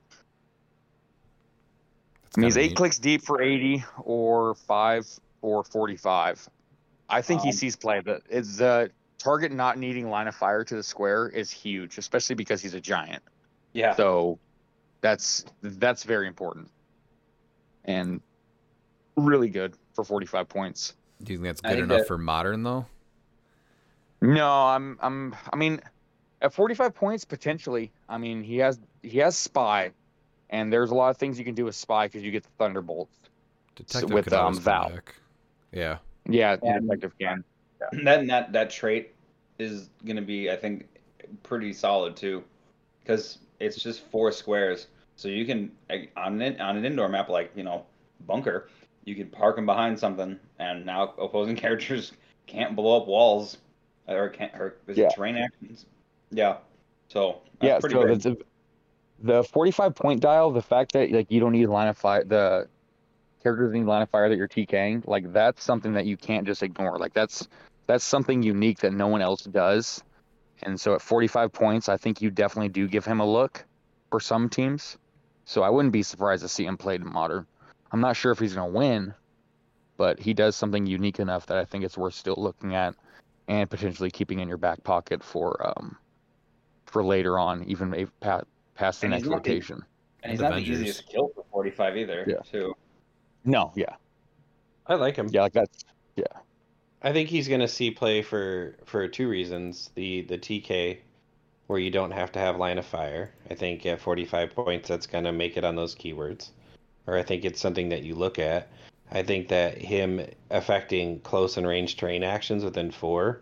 And he's kinda eight neat. clicks deep for eighty or five for forty-five. I think he Um, sees play. The, it's the target not needing line of fire to the square is huge, especially because he's a giant. Yeah. So that's that's very important. And really good for forty-five points. Do you think that's I good think enough that- for modern though? No, I'm I'm I mean at forty-five points potentially. I mean, he has he has spy, and there's a lot of things you can do with spy because you get the thunderbolts. Detective with could um always come Val. back. Yeah. Yeah, the And- detective can. That that that trait is gonna be, I think, pretty solid too, because it's just four squares, so you can like, on an on an indoor map like you know bunker, you can park them behind something, and now opposing characters can't blow up walls or can't or is it Yeah. terrain actions. Yeah, so that's Yeah, pretty so great. the, the forty-five point dial, the fact that like you don't need line of fire, the characters need line of fire that you're TKing, like that's something that you can't just ignore. Like that's that's something unique that no one else does. And so at forty-five points, I think you definitely do give him a look for some teams. So I wouldn't be surprised to see him played in modern. I'm not sure if he's going to win, but he does something unique enough that I think it's worth still looking at and potentially keeping in your back pocket for um for later on, even if pa- past the And he's next not the- rotation. And he's The not Avengers. the easiest kill for forty-five either. Yeah. Too. No, yeah, I like him. yeah, like that's yeah. I think he's gonna see play for for two reasons. The the T K, where you don't have to have line of fire. I think at forty-five points, that's gonna make it on those keywords. Or I think it's something that you look at. I think that him affecting close and range terrain actions within four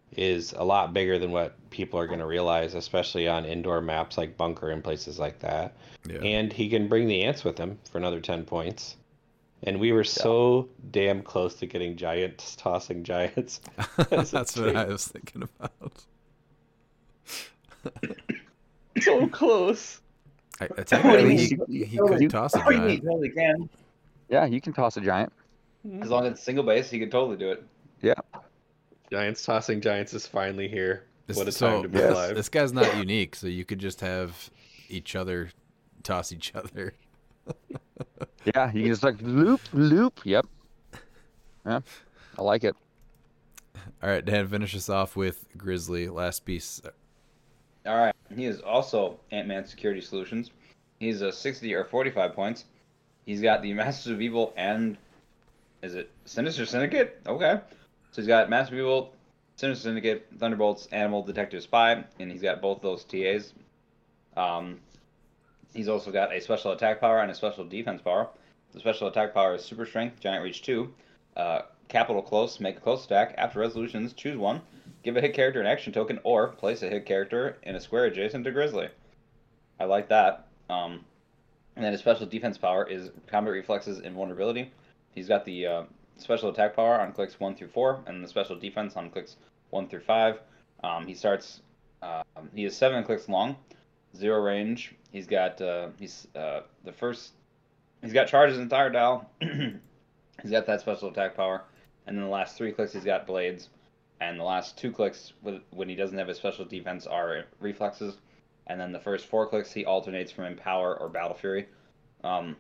is a lot bigger than what people are going to realize, especially on indoor maps like Bunker and places like that. Yeah. And he can bring the ants with him for another ten points. And we were so damn close to getting giants tossing giants. That's what I was thinking about. So close. I, I technically, he, he could You- toss a Oh, you giant. totally can. Yeah, you can toss a giant. As long as it's single base, he could totally do it. Yeah. Giants tossing giants is finally here. This- What a so, time to be this- alive. This guy's not unique, so you could just have each other toss each other. Yeah, you can just like loop, loop. Yep. Yeah, I like it. All right, Dan, finish us off with Grizzly. Last piece. All right. He is also Ant-Man Security Solutions. He's a sixty or forty-five points. He's got the Masters of Evil and is it Sinister Syndicate? Okay. So he's got Masters of Evil, Sinister Syndicate, Thunderbolts, Animal Detective Spy, and he's got both those T As. Um, he's also got a special attack power and a special defense power. The special attack power is Super Strength, Giant Reach two, uh, Capital Close, make a close attack. After resolutions, choose one. Give a hit character an action token, or place a hit character in a square adjacent to Grizzly. I like that. Um, and then his special defense power is Combat Reflexes and Vulnerability. He's got the uh, special attack power on clicks one through four, and the special defense on clicks one through five. Um, he starts. Uh, he is seven clicks long, zero range. He's got. Uh, he's uh, the first. He's got charges and tire dial. He's got that special attack power, and then the last three clicks he's got blades, and the last two clicks with, when he doesn't have his special defense are reflexes, and then the first four clicks he alternates from Empower or Battle Fury. Um,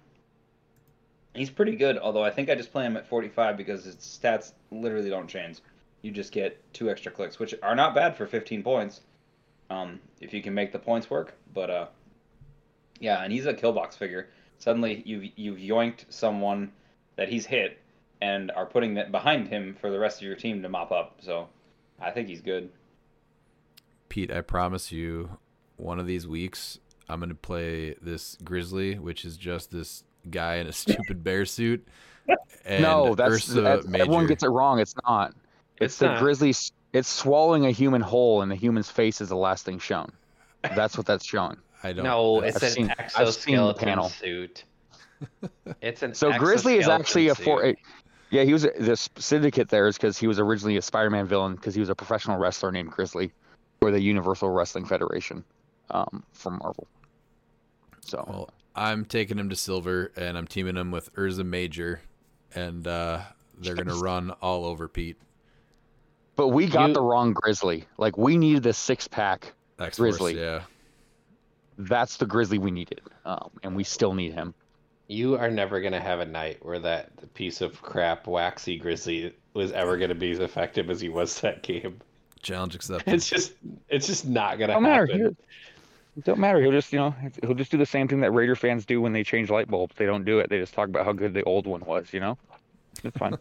he's pretty good, although I think I just play him at forty-five because his stats literally don't change. You just get two extra clicks, which are not bad for fifteen points, um, if you can make the points work. But uh, yeah, and he's a kill box figure. Suddenly you've you've yoinked someone that he's hit and are putting that behind him for the rest of your team to mop up. So I think he's good. Pete, I promise you, one of these weeks, I'm going to play this Grizzly, which is just this guy in a stupid bear suit. And no, that's, Ursa that's Major. everyone gets it wrong. It's not. It's, It's the not. grizzly. s- It's swallowing a human whole, and the human's face is the last thing shown. That's what that's showing. I don't. No, I've it's an seen- I've seen the exoskeleton panel. suit. It's an So Grizzly is actually a exoskeleton four. suit. Yeah, he was a, the syndicate there is because he was originally a Spider-Man villain because he was a professional wrestler named Grizzly for the Universal Wrestling Federation um, from Marvel. So Well, I'm taking him to silver, and I'm teaming him with Ursa Major, and uh, they're going to run all over Pete. But we got You- the wrong Grizzly. Like, we needed the six-pack X-Force, Grizzly. yeah. That's the Grizzly we needed, um, and we still need him. You are never gonna have a night where that piece of crap waxy Grizzly was ever gonna be as effective as he was that game. Challenge accepted. It's just, it's just not gonna Don't matter. happen. He'll- It don't matter. He'll just, you know, he'll just do the same thing that Raider fans do when they change light bulbs. They don't do it. They just talk about how good the old one was. You know, it's fine.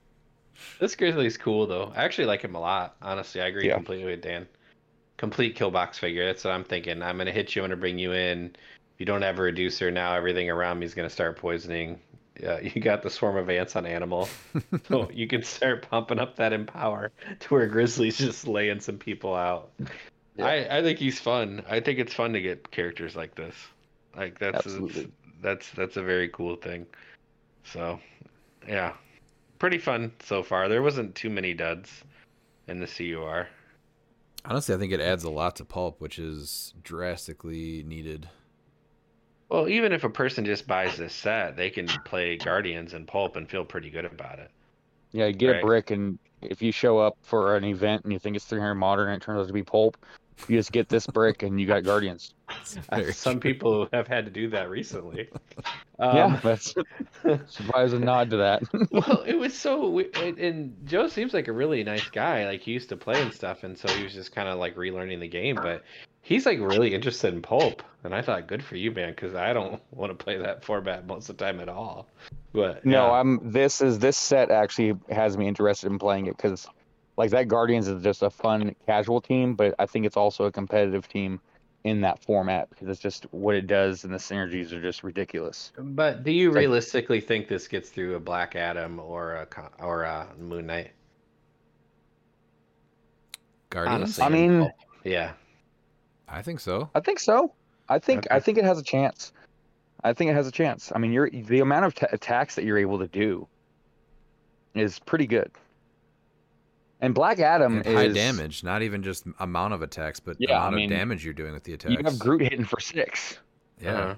This Grizzly's cool though. I actually like him a lot. Honestly, I agree Yeah. completely with Dan. Complete kill box figure. That's what I'm thinking. I'm gonna hit you. I'm gonna bring you in. If you don't have a reducer now, everything around me is gonna start poisoning. Yeah, you got the swarm of ants on Animal, so you can start pumping up that empower to where Grizzly's just laying some people out. I I think he's fun. I think it's fun to get characters like this. Like that's Absolutely. that's that's a very cool thing. So, yeah, pretty fun so far. There wasn't too many duds in the C U R. Honestly, I think it adds a lot to Pulp, which is drastically needed. Well, even if a person just buys this set, they can play Guardians and Pulp and feel pretty good about it. Yeah, you get Right. a brick, and if you show up for an event and you think it's three hundred modern and it turns out to be pulp, you just get this brick and you got Guardians. Uh, Some people have had to do that recently. yeah, Um, that's surprise a nod to that. well, it was so. we- And and Joe seems like a really nice guy. Like he used to play and stuff, and so he was just kind of like relearning the game. But he's like really interested in Pulp, and I thought, good for you, man, because I don't want to play that format most of the time at all. But No, yeah. I'm. This is this set actually has me interested in playing it because, like, that Guardians is just a fun casual team, but I think it's also a competitive team in that format because it's just what it does, and the synergies are just ridiculous. But do you It's like- realistically think this gets through a Black Adam or a co- or a Moon Knight? Guardians? Honestly, I mean- pulp. yeah. I think so. I think so. I think Okay. I think it has a chance. I think it has a chance. I mean, you're the amount of t- attacks that you're able to do is pretty good. And Black Adam And is high damage, not even just amount of attacks, but Yeah, amount I mean, of damage you're doing with the attacks. You have Groot hitting for six. Yeah. Uh-huh.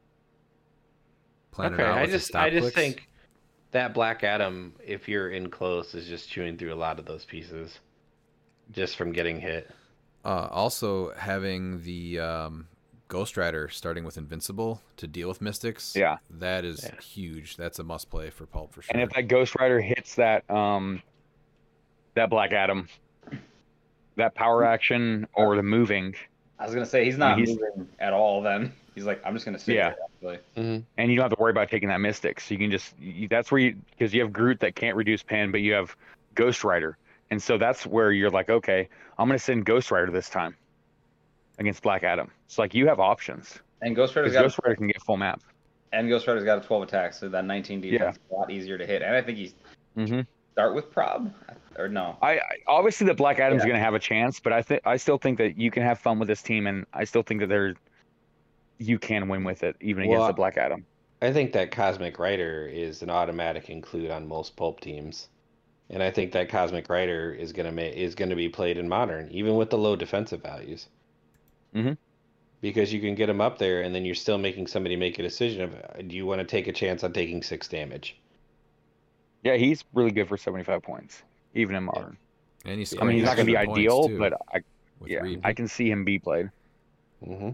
Plan it Okay, out I with the just stop I just clicks. think that Black Adam, if you're in close, is just chewing through a lot of those pieces, just from getting hit. Uh, also, having the um, Ghost Rider starting with Invincible to deal with Mystics, Yeah. that is huge. That's a must play for Pulp for sure. And if that Ghost Rider hits that um that Black Adam, that power action or the moving, I was gonna say he's I not mean, he's- moving at all. Then he's like, I'm just gonna sit Yeah. here. Actually, and you don't have to worry about taking that Mystic. So you can just you, that's where you because you have Groot that can't reduce pen, but you have Ghost Rider, and so that's where you're like, okay, I'm gonna send Ghost Rider this time against Black Adam. It's like you have options. and Ghost Rider's Because got Ghost Rider can get full map. and Ghost Rider's got a twelve attack, so that nineteen defense is a lot easier to hit. And I think he's Mm-hmm. start with prob or no. I, I obviously the Black Adam's Yeah. going to have a chance, but I think I still think that you can have fun with this team, and I still think that there you can win with it even Well, against the Black Adam. I think that Cosmic Rider is an automatic include on most pulp teams, and I think that Cosmic Rider is gonna ma- is gonna be played in modern, even with the low defensive values. Mm-hmm. Because you can get him up there, and then you're still making somebody make a decision of uh, do you want to take a chance on taking six damage? Yeah, he's really good for seventy-five points, even in modern. And he's I mean, he's not going to be scoring ideal, points, too, but I with yeah, Reed. I can see him be played. Mm-hmm.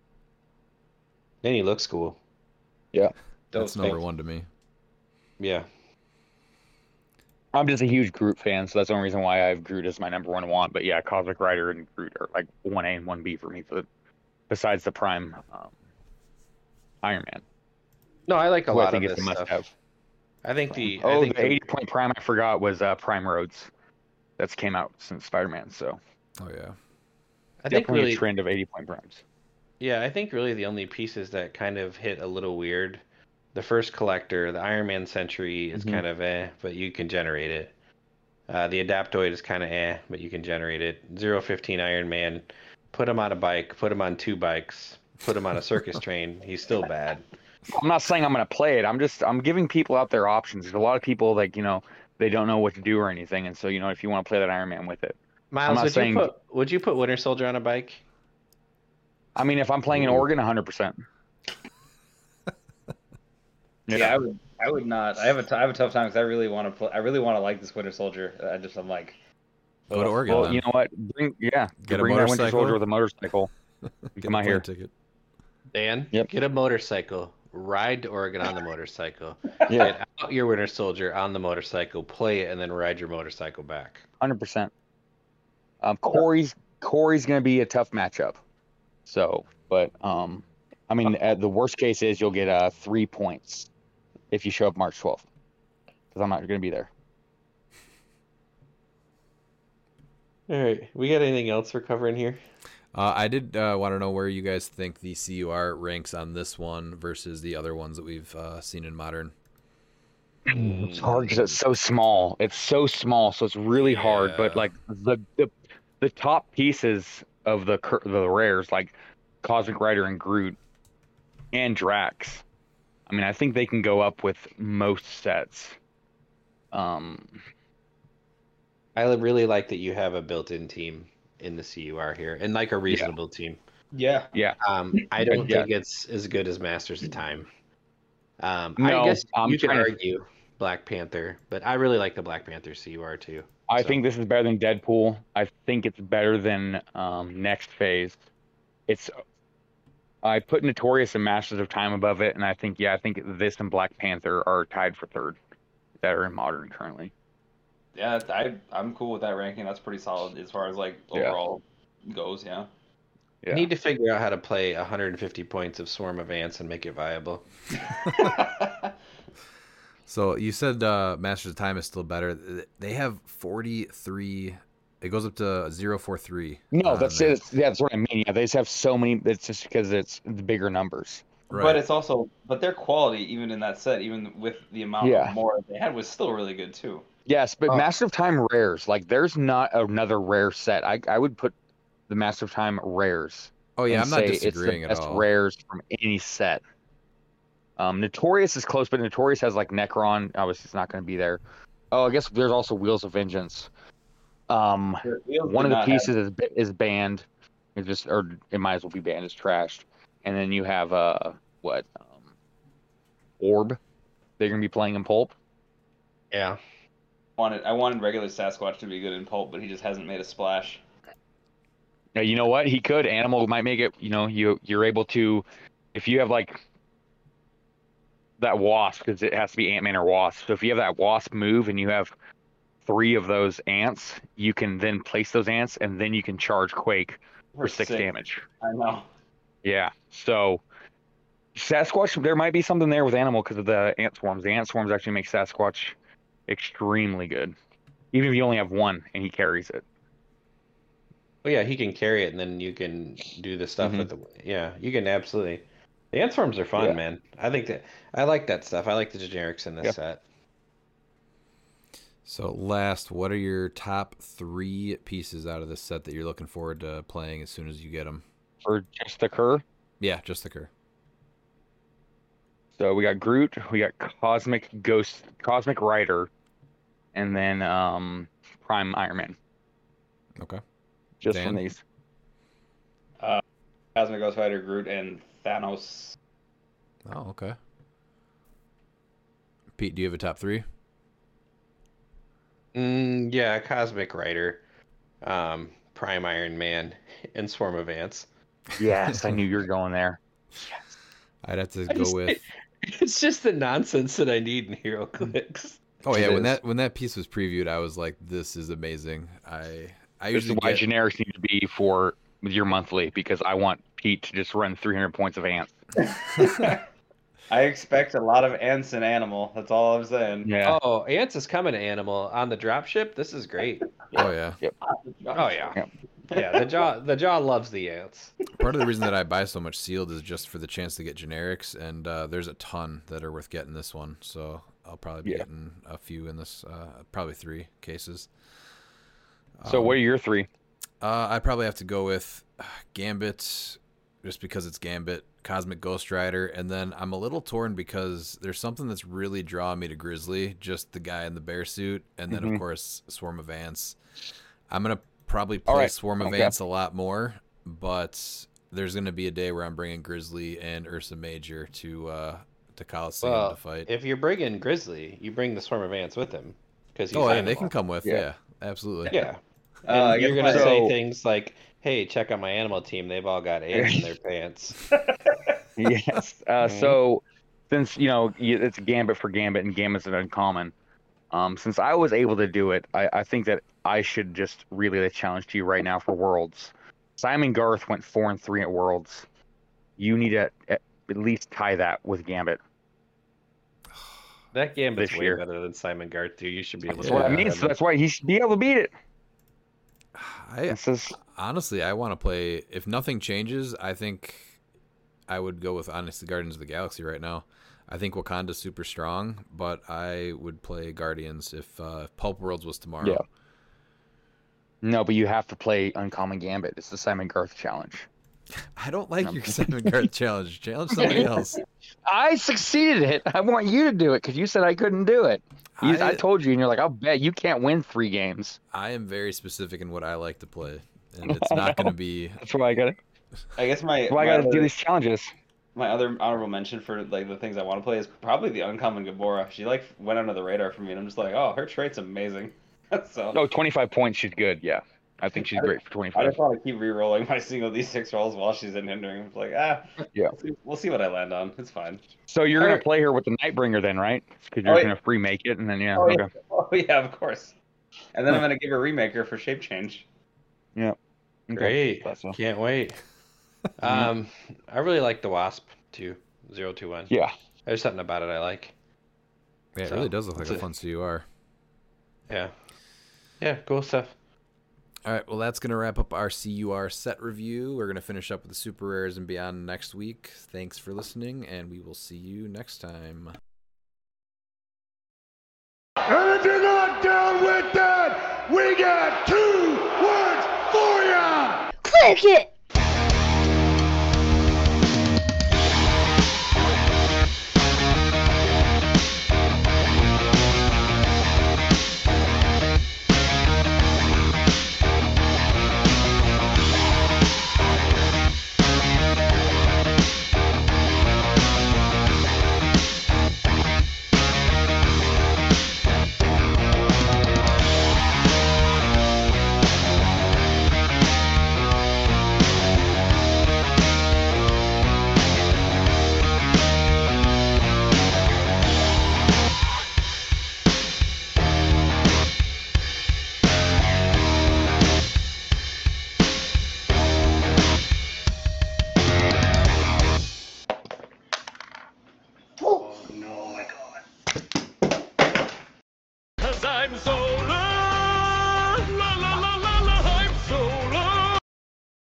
And he looks cool. Yeah, That's Dope. number one to me. Yeah. I'm just a huge Groot fan, so that's the only reason why I have Groot as my number one one. But yeah, Cosmic Rider and Groot are like one A and one B for me. For the, besides the Prime um, Iron Man, No, I like a who I lot think of is this a must stuff. have. I think the Oh, I think the the- eighty point Prime I forgot was uh, Prime Roads. That's came out since Spider Man, so Oh yeah. I think definitely really a trend of eighty point primes. Yeah, I think really the only pieces that kind of hit a little weird, the first collector, the Iron Man Sentry is Mhm. kind of eh, but you can generate it. Uh, the Adaptoid is kind of eh, but you can generate it. zero fifteen Iron Man, put him on a bike, put him on two bikes, put him on a circus train, he's still bad. I'm not saying I'm going to play it. I'm just I'm giving people out there options. There's a lot of people like you know they don't know what to do or anything, and so you know if you want to play that Iron Man with it. I'm Miles, not would saying- you put would you put Winter Soldier on a bike? I mean, if I'm playing in Oregon, one hundred percent. Yeah, I would. I would not. I have a. T- I have a tough time because I really want to. Play, I really want to like this Winter Soldier. I just. I'm like. Go to Oregon. Well, then. you know what? Bring yeah, Get a bring that Winter motorcycle. Soldier with a motorcycle. Get Come a out plane here. ticket. Dan, Yep. get a motorcycle, ride to Oregon on the motorcycle. Yeah. Get out your Winter Soldier on the motorcycle, play it, and then ride your motorcycle back. Hundred percent. Um, Corey's Corey's going to be a tough matchup. So, but um, I mean, uh, the worst case is you'll get uh three points if you show up March twelfth, because I'm not going to be there. All right, we got anything else we're covering here? Uh, I did uh, want to know where you guys think the C U R ranks on this one versus the other ones that we've uh, seen in Modern. It's hard because it's so small. It's so small, so it's really hard. But Yeah. like the the the top pieces of the cur- the rares, like Cosmic Rider and Groot and Drax. I mean, I think they can go up with most sets. Um, I really like that you have a built-in team in the C U R here, and like a reasonable team. Yeah. yeah. Um, I don't Yeah. think it's as good as Masters of Time. Um, No, I guess I'm you can trying to- argue Black Panther, but I really like the Black Panther C U R too. I So- think this is better than Deadpool. I think it's better than um, Next Phase. It's I put Notorious and Masters of Time above it, and I think yeah, I think this and Black Panther are tied for third that are in Modern currently. Yeah, I. I'm cool with that ranking. That's pretty solid as far as like Yeah. overall goes. Yeah. Yeah. Need to figure out how to play one hundred fifty points of Swarm of Ants and make it viable. So you said uh, Masters of Time is still better. They have forty-three. It goes up to zero four three. No, that's it. Yeah, that's what I mean. Yeah, they just have so many. It's just because it's the bigger numbers. But it's also, but their quality, even in that set, even with the amount Yeah. of more they had, was still really good too. Yes, but Oh. Master of Time rares, like there's not another rare set. I I would put the Master of Time rares. Oh yeah, and I'm not say disagreeing it's at the best all. rares from any set. Um, Notorious is close, but Notorious has like Necron. Obviously, it's not going to be there. Oh, I guess there's also Wheels of Vengeance. Um, Wheels one did of the not pieces is is banned. It just or it might as well be banned. It's trashed. And then you have uh what um, Orb. They're going to be playing in Pulp. Yeah. Wanted I wanted regular Sasquatch to be good in Pulp, but he just hasn't made a splash. Now, you know what? He could. Animal might make it. You know, you you're able to, if you have like that wasp, because it has to be Ant-Man or Wasp. So if you have that wasp move and you have three of those ants, you can then place those ants and then you can charge Quake for six six. damage. I know. Yeah. So Sasquatch, there might be something there with Animal because of the ant swarms. The ant swarms actually make Sasquatch extremely good, even if you only have one and he carries it. Well, yeah, he can carry it, and then you can do the stuff Mhm. with the. Yeah, you can absolutely. The ant swarms are fun, Yeah. man. I think that I like that stuff. I like the generics in this Yep. set. So last, what are your top three pieces out of this set that you're looking forward to playing as soon as you get them? For just the Cur? Yeah, just the Cur. So we got Groot, we got Cosmic Ghost, Cosmic Rider, and then um, Prime Iron Man. Okay. Just Dan? from these. Uh, Cosmic Ghost Rider, Groot, and Thanos. Oh, okay. Pete, do you have a top three? Mm, yeah, Cosmic Rider, um, Prime Iron Man, and Swarm of Ants. Yes, I knew you were going there. I'd have to I go just- with. It's just the nonsense that I need in Hero Clicks. Oh yeah, It when is. that when that piece was previewed, I was like, "This is amazing." I I This is usually why get, generics need to be for your monthly, because I want Pete to just run three hundred points of ants. I expect a lot of ants and animal. That's all I'm saying. Yeah. Oh, Ants is coming to Animal on the dropship. This is great. Oh yeah. Yep. Oh yeah. Yep. Yeah, the jaw the jaw loves the ants. Part of the reason that I buy so much sealed is just for the chance to get generics, and uh, there's a ton that are worth getting this one. So I'll probably be Yeah. getting a few in this, uh, probably three cases. So Um, what are your three? Uh, I probably have to go with uh, Gambit, just because it's Gambit, Cosmic Ghost Rider, and then I'm a little torn because there's something that's really drawing me to Grizzly, just the guy in the bear suit, and then Mhm. of course Swarm of Ants. I'm gonna probably All play right. Swarm of Okay. Ants a lot more, but there's gonna be a day where I'm bringing Grizzly and Ursa Major to uh, to Coliseum Well, to fight. if you're bringing Grizzly, you bring the Swarm of Ants with him because Oh yeah, they can come with. Yeah, absolutely. Yeah. Uh, And I you're guess gonna my- say So- things like, "Hey, check out my animal team. They've all got ants in their pants." Yes. Uh, Mhm. So, since you know you- it's Gambit for Gambit, and Gambit's an uncommon. Um, since I was able to do it, I, I think that I should just relay the challenge to you right now for Worlds. Simon Garth went four and three at Worlds. You need to at at least tie that with Gambit. That Gambit's This way year. better than Simon Garth, too. You should be able That's to. what I do mean. that. So that's why he should be able to beat it. I This is honestly, I want to play. If nothing changes, I think I would go with honestly Guardians of the Galaxy right now. I think Wakanda's super strong, but I would play Guardians if uh, Pulp Worlds was tomorrow. Yeah. No, but you have to play Uncommon Gambit. It's the Simon Garth challenge. I don't like your Simon Garth challenge. Challenge somebody else. I succeeded it. I want you to do it because you said I couldn't do it. You, I, I- told you, and you're like, I'll bet you can't win three games. I am very specific in what I like to play, and it's not going to be. That's why I got it. I guess my That's why I my got to do other- these challenges. My other honorable mention for like the things I want to play is probably the uncommon Gabora. She like went under the radar for me, and I'm just like, oh, her trait's amazing. so No, twenty-five points. She's good. Yeah, I think she's great for I twenty-five. just want to keep re-rolling my single D six rolls while she's in hindering. I'm like, ah, Yeah. we'll see, we'll see what I land on. It's fine. So you're gonna Alright. play her with the Nightbringer then, right? Because you're Oh, yeah. gonna free make it, and then yeah, Oh, okay. yeah. Oh yeah, of course. And then I'm gonna give her remaker for shape change. Yeah. Okay. Great. That's all. Can't wait. Um, I really like the Wasp too. Zero two one. Yeah. There's something about it I like. Yeah, it So, really does look like that's a it. fun C U R. Yeah. Yeah. Cool stuff. All right, well, that's going to wrap up our C U R set review. We're going to finish up with the Super Rares and Beyond next week. Thanks for listening, and we will see you next time. Anything I not down with that, we got two words for ya! Click it!